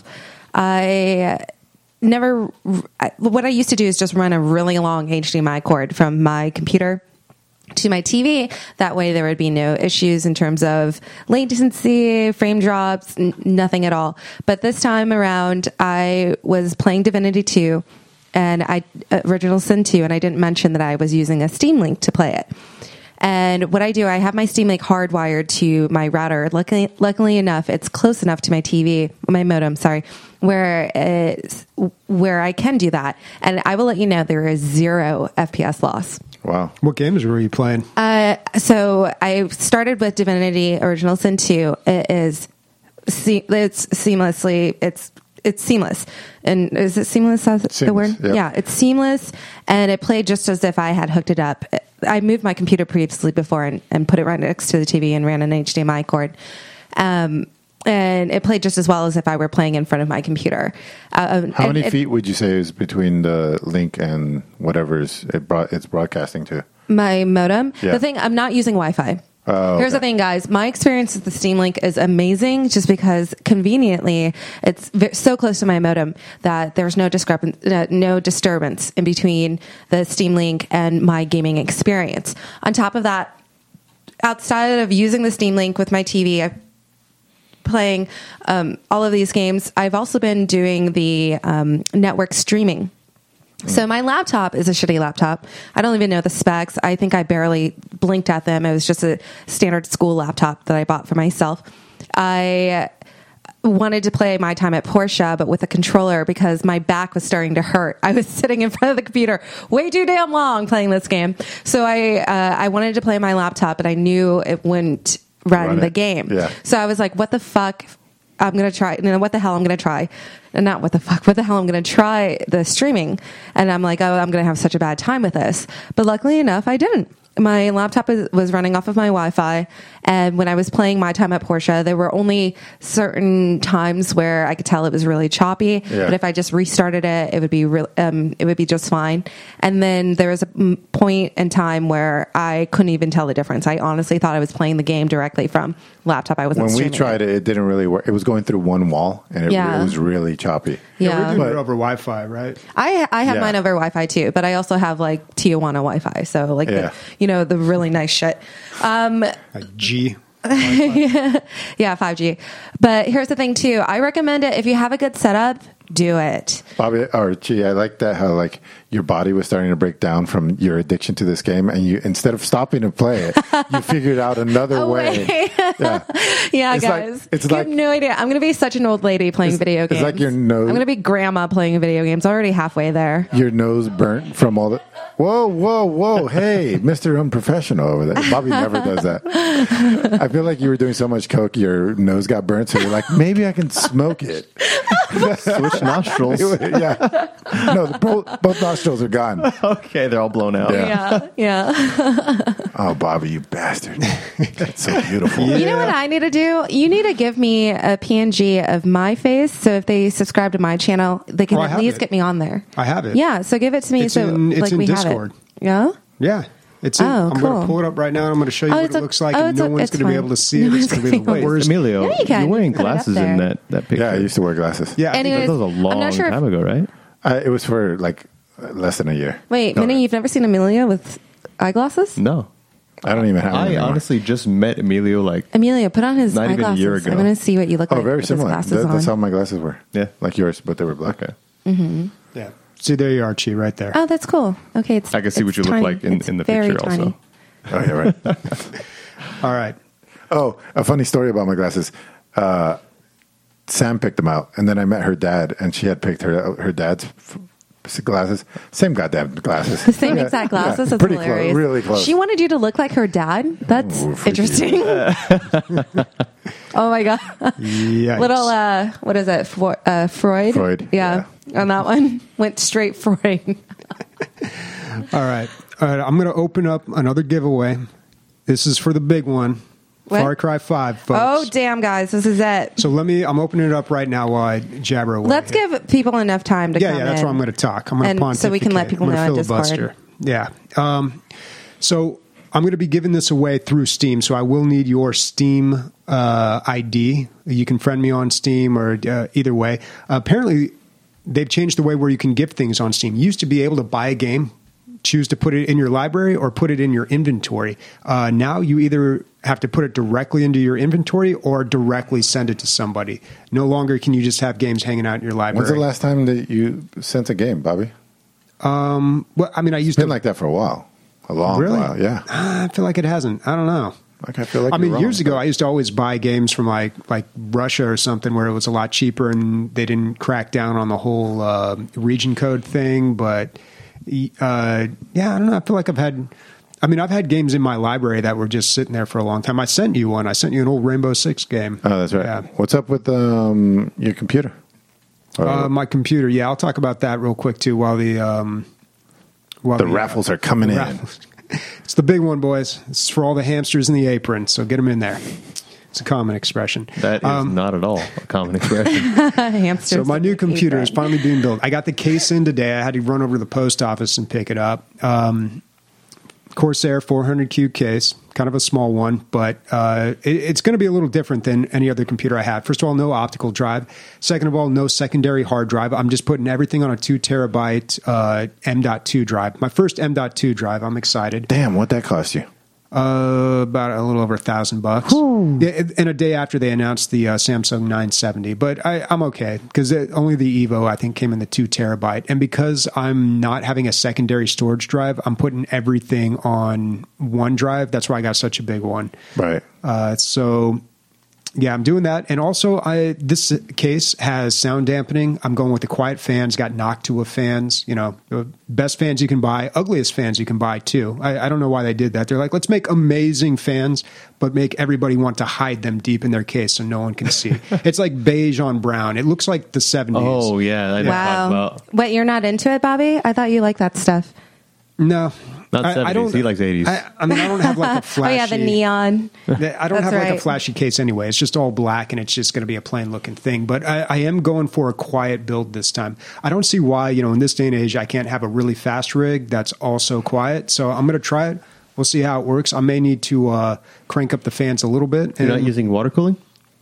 I never, I, what I used to do is just run a really long H D M I cord from my computer to my T V. That way there would be no issues in terms of latency, frame drops, n- nothing at all. But this time around, I was playing Divinity two and I, Original Sin two, and I didn't mention that I was using a Steam Link to play it. And what I do, I have my Steam Link hardwired to my router. Luckily, luckily enough, it's close enough to my T V, my modem, sorry, where it's, where I can do that. And I will let you know there is zero F P S loss. Wow. What games were you playing? Uh, so I started with Divinity Original Sin two. It is, se- it's seamlessly, it's it's seamless. And is it seamless? That's the Seamless, word? yep. Yeah, it's seamless. And it played just as if I had hooked it up. I moved my computer previously before and, and put it right next to the T V and ran an H D M I cord. Um, and it played just as well as if I were playing in front of my computer. Uh, How and many it, feet would you say is between the link and whatever's it brought, it's broadcasting to? My modem. Yeah. The thing, I'm not using Wi-Fi. Oh, Here's okay. the thing, guys. My experience with the Steam Link is amazing just because conveniently it's v- so close to my modem that there's no discrepan- uh, no disturbance in between the Steam Link and my gaming experience. On top of that, outside of using the Steam Link with my T V, I'm playing um, all of these games. I've also been doing the um, network streaming. So my laptop is a shitty laptop. I don't even know the specs. I think I barely blinked at them. It was just a standard school laptop that I bought for myself. I wanted to play My Time at Portia, but with a controller because my back was starting to hurt. I was sitting in front of the computer way too damn long playing this game. So I uh, I wanted to play my laptop, but I knew it wouldn't run, Run the it. game. Yeah. So I was like, what the fuck? I'm going to try, no, what the hell I'm going to try. And not what the fuck, what the hell I'm going to try the streaming. And I'm like, oh, I'm going to have such a bad time with this. But luckily enough, I didn't. My laptop was, was running off of my Wi-Fi. And when I was playing My Time at Portia, there were only certain times where I could tell it was really choppy. Yeah. But if I just restarted it, it would be real, um, it would be just fine. And then there was a m- point in time where I couldn't even tell the difference. I honestly thought I was playing the game directly from laptop. I wasn't When we streaming tried it, it didn't really work. It was going through one wall, and it, Yeah. it was really choppy. Yeah. We're doing But- it over Wi-Fi, right? I I have Yeah. mine over Wi-Fi too, but I also have like Tijuana Wi-Fi, so like Yeah. the, you know, the really nice shit. Um, Like G. yeah, five G. But here's the thing too. I recommend it if you have a good setup. Do it. Bobby, or gee, I like that how like your body was starting to break down from your addiction to this game, and you instead of stopping to play it, you figured out another A way. way. Yeah, Yeah, It's like- guys. it's you like- have no idea. I'm going to be such an old lady playing It's- video it's games. like your nose- I'm going to be grandma playing video games. Already halfway there. your nose burnt from all the. Whoa, whoa, whoa! Hey, Mister Unprofessional over there. Bobby never does that. I feel like you were doing so much coke, your nose got burnt. So you're like, maybe I can smoke it. Switch nostrils. Yeah, no, the, both, both nostrils are gone. Okay, they're all blown out. Yeah. Yeah, yeah. Oh, Bobby, you bastard! That's so beautiful. You know what I need to do? You need to give me a P N G of my face, so if they subscribe to my channel, they can Oh, I at have least it. get me on there. I have it. Yeah, so give it to me. It's so in- it's like in we Discord. have it. Yeah. Yeah. It's in, Oh, I'm cool. going to pull it up right now. and I'm going to show you Oh, what it's it a- looks like, oh, and it's no a- one's it's going to be fine. able to see it. No It's one's going to be the gonna be able to worst. Emilio, Yeah, you can. you're wearing Put it up glasses in there. that, that picture. Yeah, I used to wear glasses. Yeah. I think Anyways, that was a long I'm not sure if- time ago, right? Uh, it was for like less than a year. Wait, No, Minnie, you've never seen Amelia with eyeglasses? No. I don't even have. one I anymore. honestly just met Emilio like, Amelia, put on his Not even a eyeglasses. year ago. I'm going to see what you look Oh, like very with similar. his That, glasses that's how on. my glasses were. Yeah. like yours, but they were black. okay. Yeah. See, there you are, Chi, right there. Oh, that's cool. Okay, it's I can see what it's you look tiny. like in, It's in the very picture tiny. also. Oh yeah, right. All right. Oh, a funny story about my glasses. Uh, Sam picked them out, and then I met her dad, and she had picked her her dad's f- glasses. Same goddamn glasses. The same Yeah, exact glasses. yeah, That's pretty hilarious. close, really close. She wanted you to look like her dad. That's Ooh, freaky. interesting. Oh my god. Yikes. Little uh, what is it? Fro- uh, Freud. Freud, Yeah. On that one, went straight Freud. All right. All right. I'm going to open up another giveaway. This is for the big one. What? Far Cry five, folks. Oh damn, guys, this is it. So let me, I'm opening it up right now while I jabber away. Let's here. give people enough time to Yeah, come yeah, that's in. why I'm going to talk. I'm going And to pontificate. so we can let people I'm know gonna on Discord. filibuster. Yeah. Um, so I'm going to be giving this away through Steam, so I will need your Steam uh, I D. You can friend me on Steam or uh, either way. Uh, apparently, they've changed the way where you can gift things on Steam. You used to be able to buy a game, choose to put it in your library or put it in your inventory. Uh, now you either have to put it directly into your inventory or directly send it to somebody. No longer can you just have games hanging out in your library. When's the last time that you sent a game, Bobby? Um, well, I mean, I used It's been to like that for a while. A long really. while, yeah. Ah, I feel like it hasn't. I don't know. Like I feel like I you're mean, wrong, years ago, but- I used to always buy games from like like Russia or something where it was a lot cheaper and they didn't crack down on the whole uh, region code thing. But uh, yeah, I don't know. I feel like I've had. I mean, I've had games in my library that were just sitting there for a long time. I sent you one. I sent you an old Rainbow Six game. Oh, that's right. Yeah. What's up with um, your computer? Uh, my computer. Yeah, I'll talk about that real quick too. While the um, while the uh, raffles are coming in. raffles- It's the big one, boys. It's for all the hamsters in the apron. So get them in there. It's a common expression. That is Um, not at all a common expression. Hamsters. So my new in the computer is apron. finally being built. I got the case in today. I had to run over to the post office and pick it up. Um, Corsair four hundred Q case, kind of a small one, but uh, it, it's going to be a little different than any other computer I have. First of all, no optical drive. Second of all, no secondary hard drive. I'm just putting everything on a two terabyte uh, M dot two drive. My first M dot two drive. I'm excited. Damn, what'd that cost you? Uh, about a little over a thousand bucks. Yeah, and a day after they announced the uh, Samsung nine seventy, but I, I'm okay because only the Evo I think came in the two terabyte, and because I'm not having a secondary storage drive, I'm putting everything on one drive. That's why I got such a big one. Right. Uh, so yeah, I'm doing that, and also I this case has sound dampening. I'm going with the quiet fans. Got Noctua fans. You know, the best fans you can buy, ugliest fans you can buy too. I, I don't know why they did that. They're like, let's make amazing fans, but make everybody want to hide them deep in their case so no one can see. It's like beige on brown. It looks like the seventies. Oh yeah, I didn't talk Wow. about. What, you're not into it, Bobby? I thought you liked that stuff. No. Not I, I seventies. don't, He likes eighties. I, I mean, I don't have like a Oh, flashy. yeah, the neon. I don't That's have like a right. flashy case anyway. It's just all black and it's just going to be a plain looking thing. But I, I am going for a quiet build this time. I don't see why, you know, in this day and age, I can't have a really fast rig that's also quiet. So I'm going to try it. We'll see how it works. I may need to uh, crank up the fans a little bit. You're And, not using water cooling?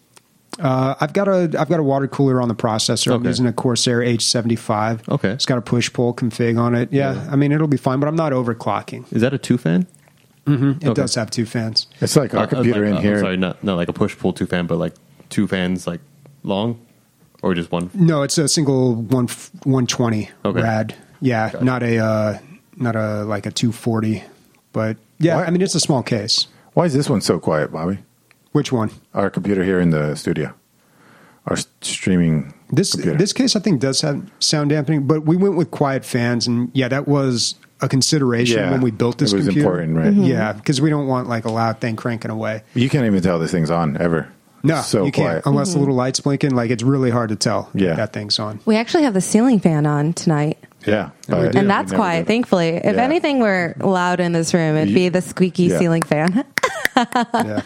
uh, I've got a I've got a water cooler on the processor. I'm Okay. using a Corsair H seventy-five. Okay. It's got a push pull config on it. Yeah, Yeah. I mean it'll be fine, but I'm not overclocking. Is that a two fan? It Okay. does have two fans. It's like our Uh, computer like, in uh, here. I'm sorry, not not like a push pull two fan, but like two fans like long, or just one. No, it's a single one one twenty Okay. rad. Yeah, Gotcha. not a uh, not a like a two forty, but yeah, What? I mean it's a small case. Why is this one so quiet, Bobby? Which one? Our computer here in the studio. Our s- streaming This computer. this case I think does have sound dampening, but we went with quiet fans, and yeah, that was a consideration Yeah, when we built this it was computer. important, right? Yeah, because we don't want like a loud thing cranking away. You can't even tell this thing's on ever. No, so you quiet. can't unless the little lights blinking. Like it's really hard to tell Yeah. that thing's on. We actually have the ceiling fan on tonight. Yeah, Yeah, we but do. And we that's never quiet, did. thankfully. If Yeah. anything were loud in this room, it'd be the squeaky Yeah. ceiling fan. Yeah.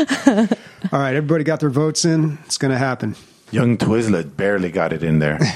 All right, everybody got their votes in. It's going to happen. Young Twizzlet barely got it in there.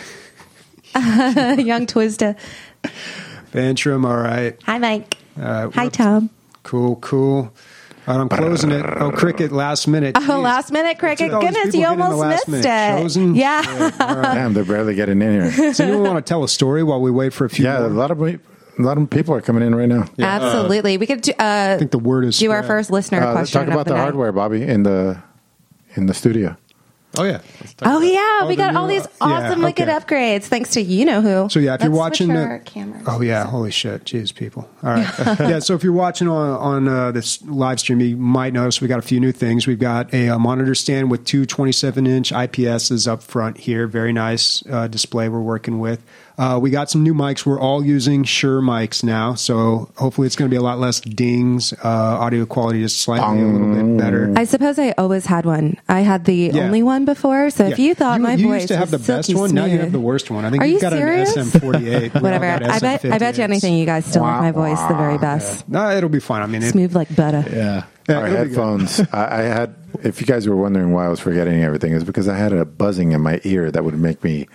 Young Twizda. Bantrim, all right. Hi, Mike. Uh, Hi, whoops. Tom. Cool, cool. All right, I'm closing it. Oh, Cricket, last minute. Oh, Jeez. last minute cricket. All these Goodness, people you get in the almost last missed minute. it. Chosen? Yeah. Shit, all right. Damn, they're barely getting in here. Does anyone want to tell a story while we wait for a few Yeah, a more? lot of a lot of people are coming in right now. Absolutely. We could do, uh, I think the word is do our spread. first listener Uh, let's question. talk of about the night. hardware, Bobby, in the in the studio. Oh yeah. Let's talk Oh, about it. yeah. Oh, we the got new- all these yeah, awesome wicked okay. upgrades thanks to you know who. So yeah, if you're Let's watching switch the our cameras. oh yeah, holy shit, jeez, people. All right, yeah. So if you're watching on on uh, this live stream, you might notice we got a few new things. We've got a, uh monitor stand with two twenty-seven inch I P S's up front here. Very nice uh, display we're working with. Uh, we got some new mics. We're all using Shure mics now, so hopefully it's going to be a lot less dings. Uh, audio quality is slightly a little bit better. I suppose I always had one. I had the Yeah. only one before. So if Yeah. you thought my you voice used to have was the best silky one, now you smooth. have the worst one. I think Are you've you got serious? an S M forty-eight. We all Whatever. got I bet. I bet you S M fifty-eights. anything. You guys still like my voice the very best. No, it'll be fine. I mean, it, Smooth like butter. Yeah. Yeah, Our it'll be good. headphones. I, I had. If you guys were wondering why I was forgetting everything, is because I had a buzzing in my ear that would make me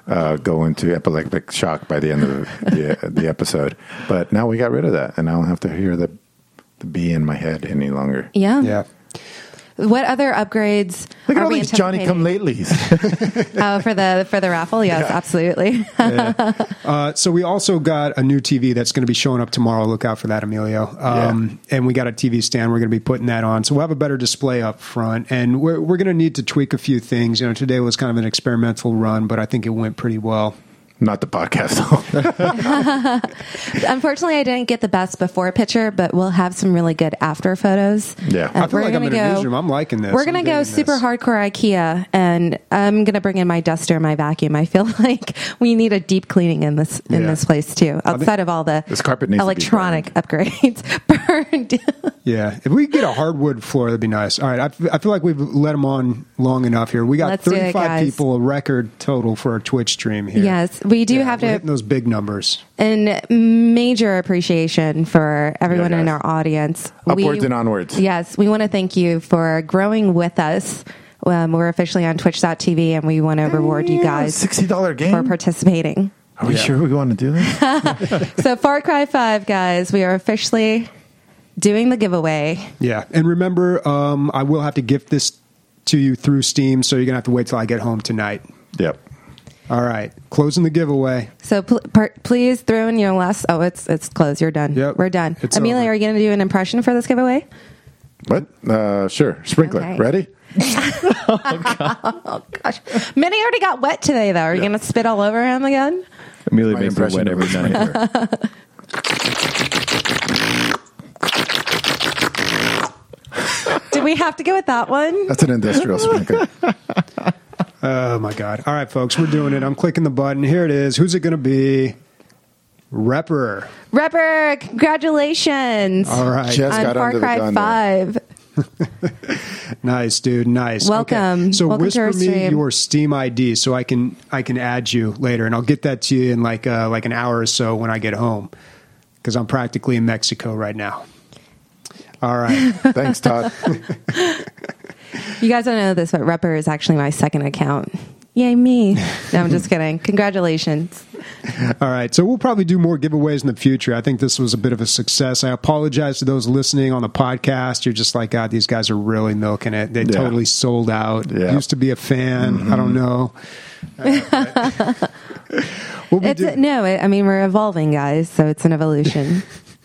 uh, go into epileptic shock by the end of the, the episode. But now we got rid of that, and I don't have to hear the the bee in my head any longer. Yeah. Yeah. What other upgrades Look at are all we these Johnny anticipating? Come Latelys. Oh, for the for the raffle, yes, Yeah. absolutely. Uh, so we also got a new T V that's going to be showing up tomorrow. Look out for that, Emilio. Um, And we got a T V stand. We're going to be putting that on. So we'll have a better display up front. And we're, we're going to need to tweak a few things. You know, today was kind of an experimental run, but I think it went pretty well. Not the podcast, though. Unfortunately, I didn't get the best before picture, but we'll have some really good after photos. Yeah. Uh, I feel we're like I'm gonna in a go- newsroom. I'm liking this. We're I'm going to go digging super this. hardcore IKEA, and I'm going to bring in my duster and my vacuum. I feel like we need a deep cleaning in this in Yeah. this place too, outside of all the This carpet needs to be electronic upgrades. Burned. Yeah. If we could get a hardwood floor, that'd be nice. All right. I, f- I feel like we've let them on long enough here. We got Let's do it, thirty-five guys. people, a record total for our Twitch stream here. Yes, we do Yeah, have we're to. hitting those big numbers. And major appreciation for everyone Yeah, in guys. our audience. Upwards and onwards. Yes, we want to thank you for growing with us. Um, we're officially on twitch dot t v, and we want to reward you guys sixty dollars game? for participating. Are we Yeah. sure we want to do this? So Far Cry five, guys, we are officially doing the giveaway. Yeah. And remember, um, I will have to gift this to you through Steam, so you're going to have to wait till I get home tonight. Yep. All right. Closing the giveaway. So pl- per- please throw in your last. Oh, it's it's closed. You're done. Yep. We're done. It's Amelia, over. are you going to do an impression for this giveaway? What? Uh, sure. Sprinkler. Okay. Ready? Oh gosh, Minnie already got wet today, though. Are you Yeah. going to spit all over him again? Amelia My makes it impression wet of a every night. sprinkler. Did we have to go with that one? That's an industrial sprinkler. Oh, my God. All right, folks. We're doing it. I'm clicking the button. Here it is. Who's it going to be? Repper. Repper, congratulations All right. Just on got Far under the Cry gun there. five. Nice, dude. Nice. Welcome. Okay. So Welcome to whisper our me stream. your Steam I D so I can I can add you later, and I'll get that to you in like uh, like an hour or so when I get home, because I'm practically in Mexico right now. All right. Thanks, Todd. You guys don't know this, but Repper is actually my second account. Yay, me. No, I'm just kidding. Congratulations. All right. So we'll probably do more giveaways in the future. I think this was a bit of a success. I apologize to those listening on the podcast. You're just like, God, these guys are really milking it. They Yeah. totally sold out. Yeah. Used to be a fan. Mm-hmm. I don't know. Uh, we'll be It's do- a, no, it, I mean, we're evolving, guys, so it's an evolution.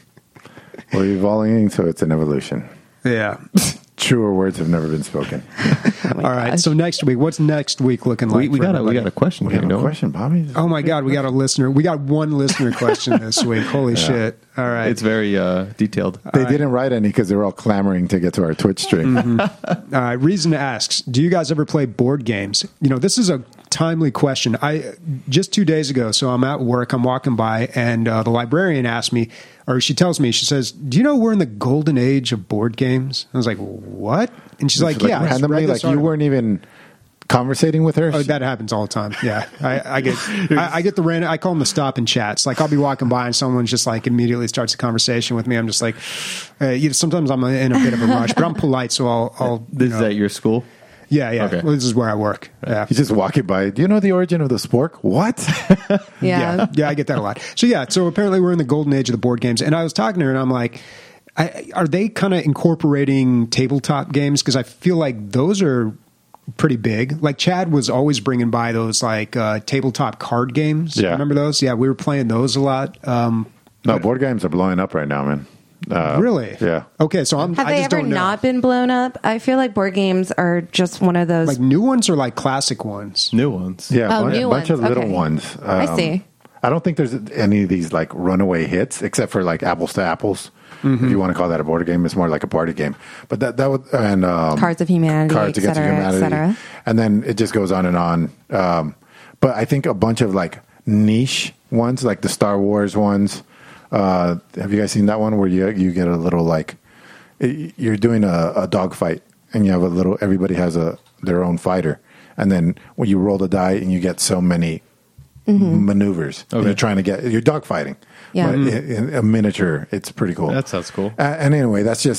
We're evolving, so it's an evolution. yeah. Truer words have never been spoken. Oh my All right. gosh. So next week, what's next week looking like? We, we for got a, we everybody? got a question. We here, have a don't we? question, Bobby. Oh my God, we got a listener. We got one listener question this week. Holy shit! All right, It's very uh, detailed. They didn't write any because they were all clamoring to get to our Twitch stream. all right. Reason asks: do you guys ever play board games? You know, this is a timely question. I just two days ago, so I'm at work. I'm walking by, and uh, the librarian asked me, or she tells me, she says, "Do you know we're in the golden age of board games?" I was like, "What?" And she's like, "Yeah." I just randomly, read like this you article." weren't even conversating with her. Oh, that happens all the time. Yeah, I, I get I, I get the random. I call them the stop and chats. Like I'll be walking by and someone just like immediately starts a conversation with me. I'm just like, uh, you know, sometimes I'm in a bit of a rush, but I'm polite, so I'll. I'll you This know, is at your school? yeah, yeah. Okay. Well, this is where I work. Yeah. He's just walking by. Do you know the origin of the spork? What? Yeah. yeah, yeah, I get that a lot. So yeah, so apparently we're in the golden age of the board games, and I was talking to her, and I'm like, I, are they kind of incorporating tabletop games? Because I feel like those are pretty big. Like Chad was always bringing by those like uh, tabletop card games. Yeah. Remember those? Yeah, we were playing those a lot. Um, No, board games are blowing up right now, man. Uh, really? Yeah. Okay, so I'm. Have I they just ever don't know. not been blown up? I feel like board games are just one of those. Like new ones or like classic ones? New ones. Yeah, a Oh, bunch, new bunch ones. of little Okay. ones. I see. I don't think there's any of these like runaway hits, except for like apples to apples. If you want to call that a board game, it's more like a party game. But that that would and um, Cards of Humanity, Cards et Against cetera, et Humanity, cetera. and then it just goes on and on. Um, but I think a bunch of like niche ones, like the Star Wars ones. Uh, have you guys seen that one where you you get a little like you're doing a, a dog fight and you have a little everybody has a their own fighter, and then when you roll the die and you get so many maneuvers, and Okay. you're trying to get you're dog fighting. Yeah. But in, in a miniature, it's pretty cool. That sounds cool. Uh, and anyway, that's just a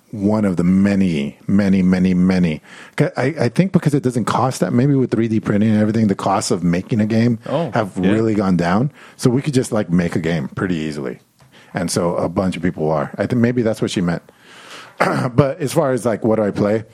one of the many, many, many, many. I, I think because it doesn't cost that. Maybe with three D printing and everything, the costs of making a game Oh, have yeah. really gone down. So we could just like make a game pretty easily, and so a bunch of people are. I think maybe that's what she meant. But as far as like what do I play,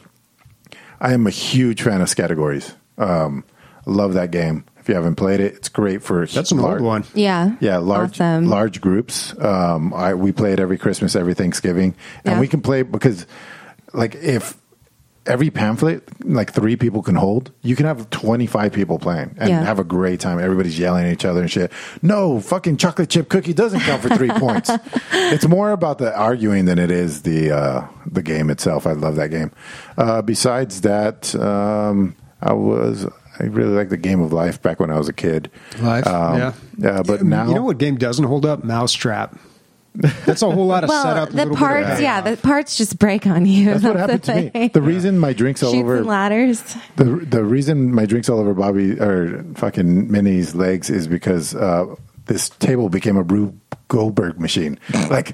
I am a huge fan of Categories. Um, love that game. If you haven't played it, it's great for That's an large, old one. Yeah. Yeah, large Awesome. large groups. Um, I, we play it every Christmas, every Thanksgiving, and Yeah. we can play because, like, if every pamphlet like three people can hold, you can have twenty-five people playing and Yeah. have a great time. Everybody's yelling at each other and shit. No, fucking chocolate chip cookie doesn't count for three points. It's more about the arguing than it is the uh, the game itself. I love that game. Uh, besides that, um, I was. I really like the Game of Life back when I was a kid. Life, Um, yeah. Yeah, but now You know what game doesn't hold up? Mousetrap. That's a whole lot of Well, setup. a the little bit of parts, payoff. yeah, the parts just break on you. That's what the happened to me. thing. The reason my drinks all Shoots over and ladders. the the reason my drinks all over Bobby or fucking Minnie's legs is because uh, this table became a Rube Goldberg machine. Like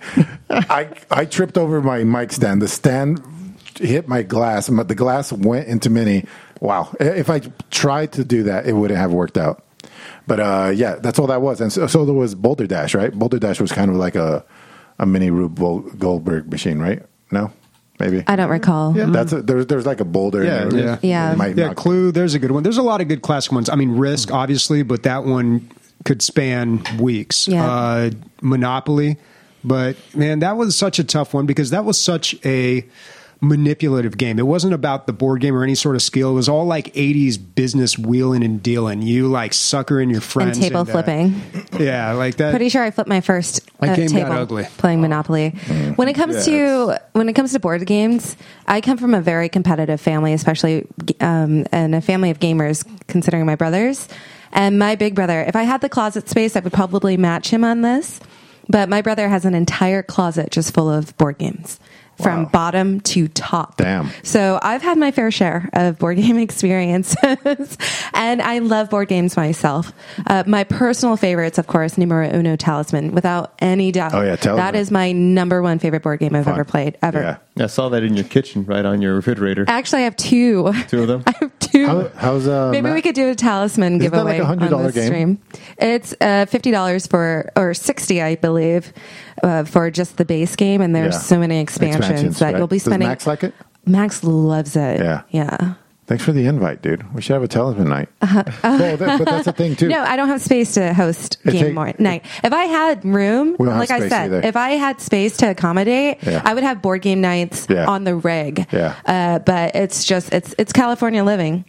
I I tripped over my mic stand. The stand hit my glass, and the glass went into Minnie. Wow! If I tried to do that, it wouldn't have worked out. But uh, yeah, that's all that was. And so, so there was Boulder Dash, right? Boulder Dash was kind of like a a mini Rube Goldberg machine, right? No, maybe. I don't recall. Yeah, that's a, there's there's like a boulder. Yeah, in there. yeah. Yeah. It might Yeah, knock- Clue, there's a good one. There's a lot of good classic ones. I mean, Risk, obviously, but that one could span weeks. Yeah. Uh, Monopoly. But, man, that was such a tough one because that was such a manipulative game. It wasn't about the board game or any sort of skill. It was all like eighties business wheeling and dealing. You, like, suckering your And friends. table into- flipping. Yeah, like that. Pretty sure I flipped my first That uh, game got table ugly. playing Monopoly. When it comes to when it comes to board games, I come from a very competitive family, especially um, and a family of gamers. Considering my brothers and my big brother, if I had the closet space, I would probably match him on this. But my brother has an entire closet just full of board games. From Wow. bottom to top. Damn. So I've had my fair share of board game experiences, and I love board games myself. Uh, my personal favorites, of course, Numero Uno Talisman, without any doubt. Oh, yeah, Talisman. That is my number one favorite board game I've Fun. ever played, ever. Yeah. I saw that in your kitchen, right on your refrigerator. Actually, I have two. Two of them. I have two. How, how's uh? Maybe Matt? we could do a talisman Isn't that giveaway like a hundred on dollar this game? stream. It's uh, fifty dollars for, or sixty, I believe, uh, for just the base game, and there's Yeah. so many expansions, Expansions, that right? you'll be Does spending. Max like it? Max loves it. Yeah. yeah. Thanks for the invite, dude. We should have a talisman night. well, that, but that's the thing too. No, I don't have space to host It game take- more night. If I had room, We don't have like I space said, either. if I had space to accommodate, Yeah. I would have board game nights Yeah. on the rig. Yeah. Uh, but it's just it's it's California living.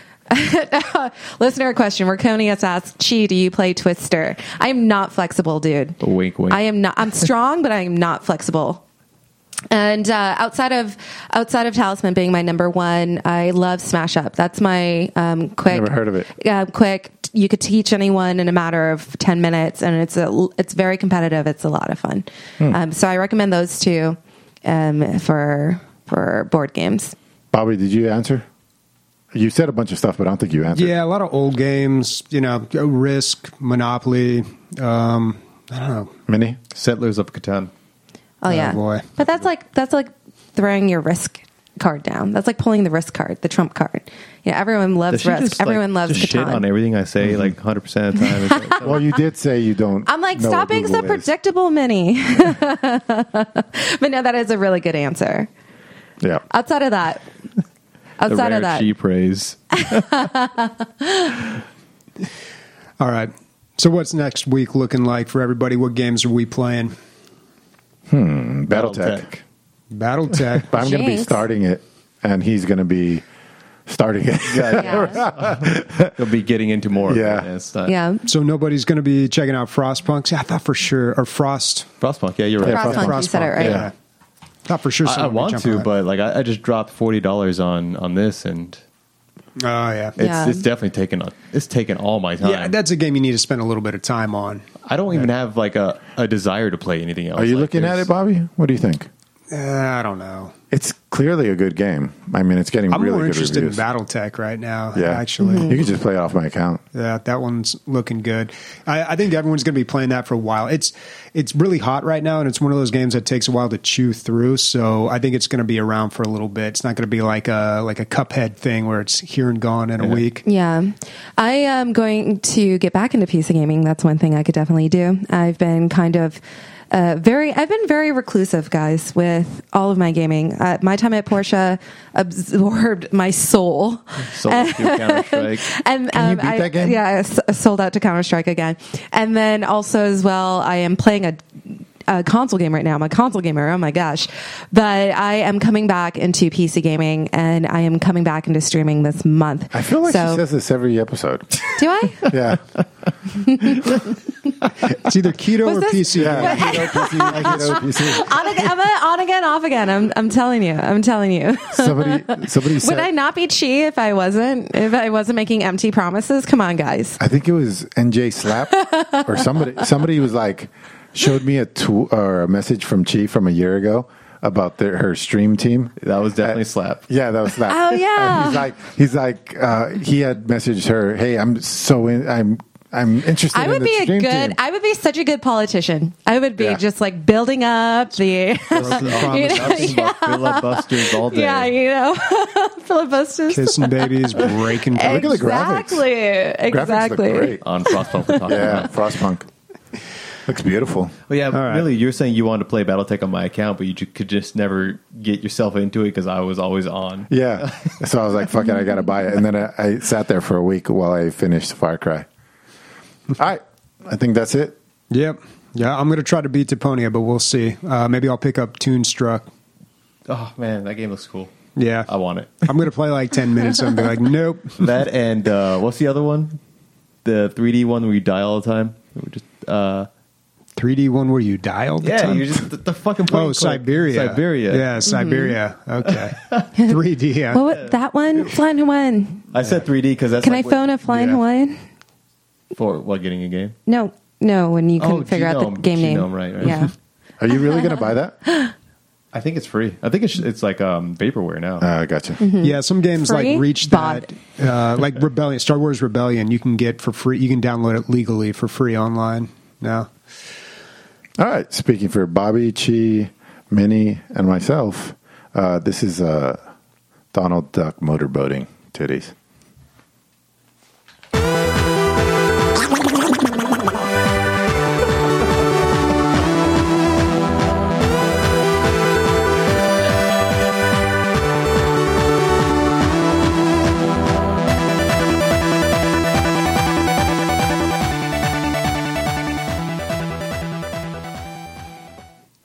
Listener question: Merconius asks, "Chi, do you play Twister?" I am not flexible, dude. Wink, wink. I am not. I'm strong, but I am not flexible. And uh, outside of outside of Talisman being my number one, I love Smash Up. That's my um, quick. Never heard of it. Uh, quick. You could teach anyone in a matter of ten minutes, and it's a it's very competitive. It's a lot of fun. Hmm. Um, so I recommend those two um, for for board games. Bobby, did you answer? You said a bunch of stuff, but I don't think you answered. Yeah, a lot of old games, you know, Risk, Monopoly. Um, I don't know. Minnie? Settlers of Catan. Oh, Oh, yeah, boy. but that's like that's like throwing your Risk card down. That's like pulling the Risk card, the Trump card. Yeah, everyone loves Does she Risk. just, like, Everyone loves just shit Catan. on everything I say, like one hundred percent of the time. It's like- Well, you did say you don't. I'm like, know stop what being so Google is. predictable, Minnie. But no, that is a really good answer. Yeah. Outside of that, the outside rare of that, she praise. All right. So what's next week looking like for everybody? What games are we playing? BattleTech. BattleTech. But I'm going to be Jinx. starting it, and he's going to be starting it. yeah. You'll be getting into more. of Yeah. it. And it's not- yeah. So nobody's going to be checking out Frostpunk? Yeah, I thought for sure. Or Frost. Frostpunk. Yeah, you're right. Yeah, Frostpunk, you said it right. Yeah. Thought for sure I, I someone would want jump to, on that. but like I, I just dropped forty dollars on on this, and Oh, yeah. it's Yeah. it's definitely taken a, it's taken all my time. Yeah, that's a game you need to spend a little bit of time on. I don't even have like a, a desire to play anything else. Are you Like, looking at there's- it, Bobby? What do you think? Uh, I don't know. It's clearly a good game. I mean, it's getting I'm really more good interested reviews. in BattleTech right now. Yeah, actually. you can just play it off my account. Yeah, that one's looking good. I, I think everyone's going to be playing that for a while. It's it's really hot right now, and it's one of those games that takes a while to chew through. So I think it's going to be around for a little bit. It's not going to be like a like a Cuphead thing where it's here and gone in a Yeah. week. Yeah. I am going to get back into P C gaming. That's one thing I could definitely do. I've been kind of uh, very, I've been very reclusive, guys, with all of my gaming. Uh, my time at Porsche absorbed my soul. Sold to Counter-Strike. And Can you um, beat I, that game? yeah, I s- sold out to Counter Strike again, and then also as well, I am playing a, a console game right now. I'm a console gamer. Oh my gosh! But I am coming back into P C gaming, and I am coming back into streaming this month. I feel like so, she says this every episode. do I? Yeah. It's either keto Was or this- P C. Yeah. Keto, P C, keto, P C. on, again, I'm a, on again, off again. I'm, I'm telling you. I'm telling you. Somebody, somebody said. Would I not be chi if I wasn't if I wasn't making empty promises? Come on, guys. I think it was N J Slap or somebody. Somebody was like, showed me a tw- or a message from Chi from a year ago about their, her stream team. That was definitely Uh, Slap. Yeah, that was Slap. Oh, yeah. And he's like, he's like, uh, he had messaged her, "Hey, I'm so in, I'm, I'm interested. I would in the be a stream good. team." I would be such a good politician. I would be Yeah. just like building up the. Broken You promises. know, Talking about filibusters all day. yeah, you know, filibusters. Kissing babies, breaking. Look at the graphics. Exactly. Exactly. Graphics look great. On Frostpunk. we're talking Yeah, about. Frostpunk looks beautiful. Well, yeah, right. really, you're saying you wanted to play BattleTech on my account, but you ju- could just never get yourself into it because I was always on. Yeah, so I was like, "Fuck it, I gotta buy it." And then I, I sat there for a week while I finished Far Cry. All right, I think that's it. Yep. Yeah, I'm going to try to beat Deponia, but we'll see. Uh, maybe I'll pick up Toonstruck. Oh, man, that game looks cool. Yeah. I want it. I'm going to play like ten minutes and be like, nope. That and uh, what's the other one? The three D one where you die all the time? We just, uh, three D one where you die all the yeah, time? you just the, the fucking point Oh, and click. Siberia. Siberia. Yeah, Siberia. Okay. three D. Yeah. What was that one? Flying Hawaiian. I said three D because that's Can like I phone a Flying yeah. Hawaiian? what, for what getting a game. No, no. When you couldn't Oh, figure out Genome. the game name. Genome, right, right. Yeah. Are you really gonna buy that? I think it's free. I think it's it's like um, vaporware now. Uh, gotcha. Yeah, some games Free? like reach Bought. that, uh, like Rebellion, Star Wars Rebellion. You can get for free. You can download it legally for free online now. All right. Speaking for Bobby, Chi, Minnie, and myself, uh, this is uh, Donald Duck motorboating titties.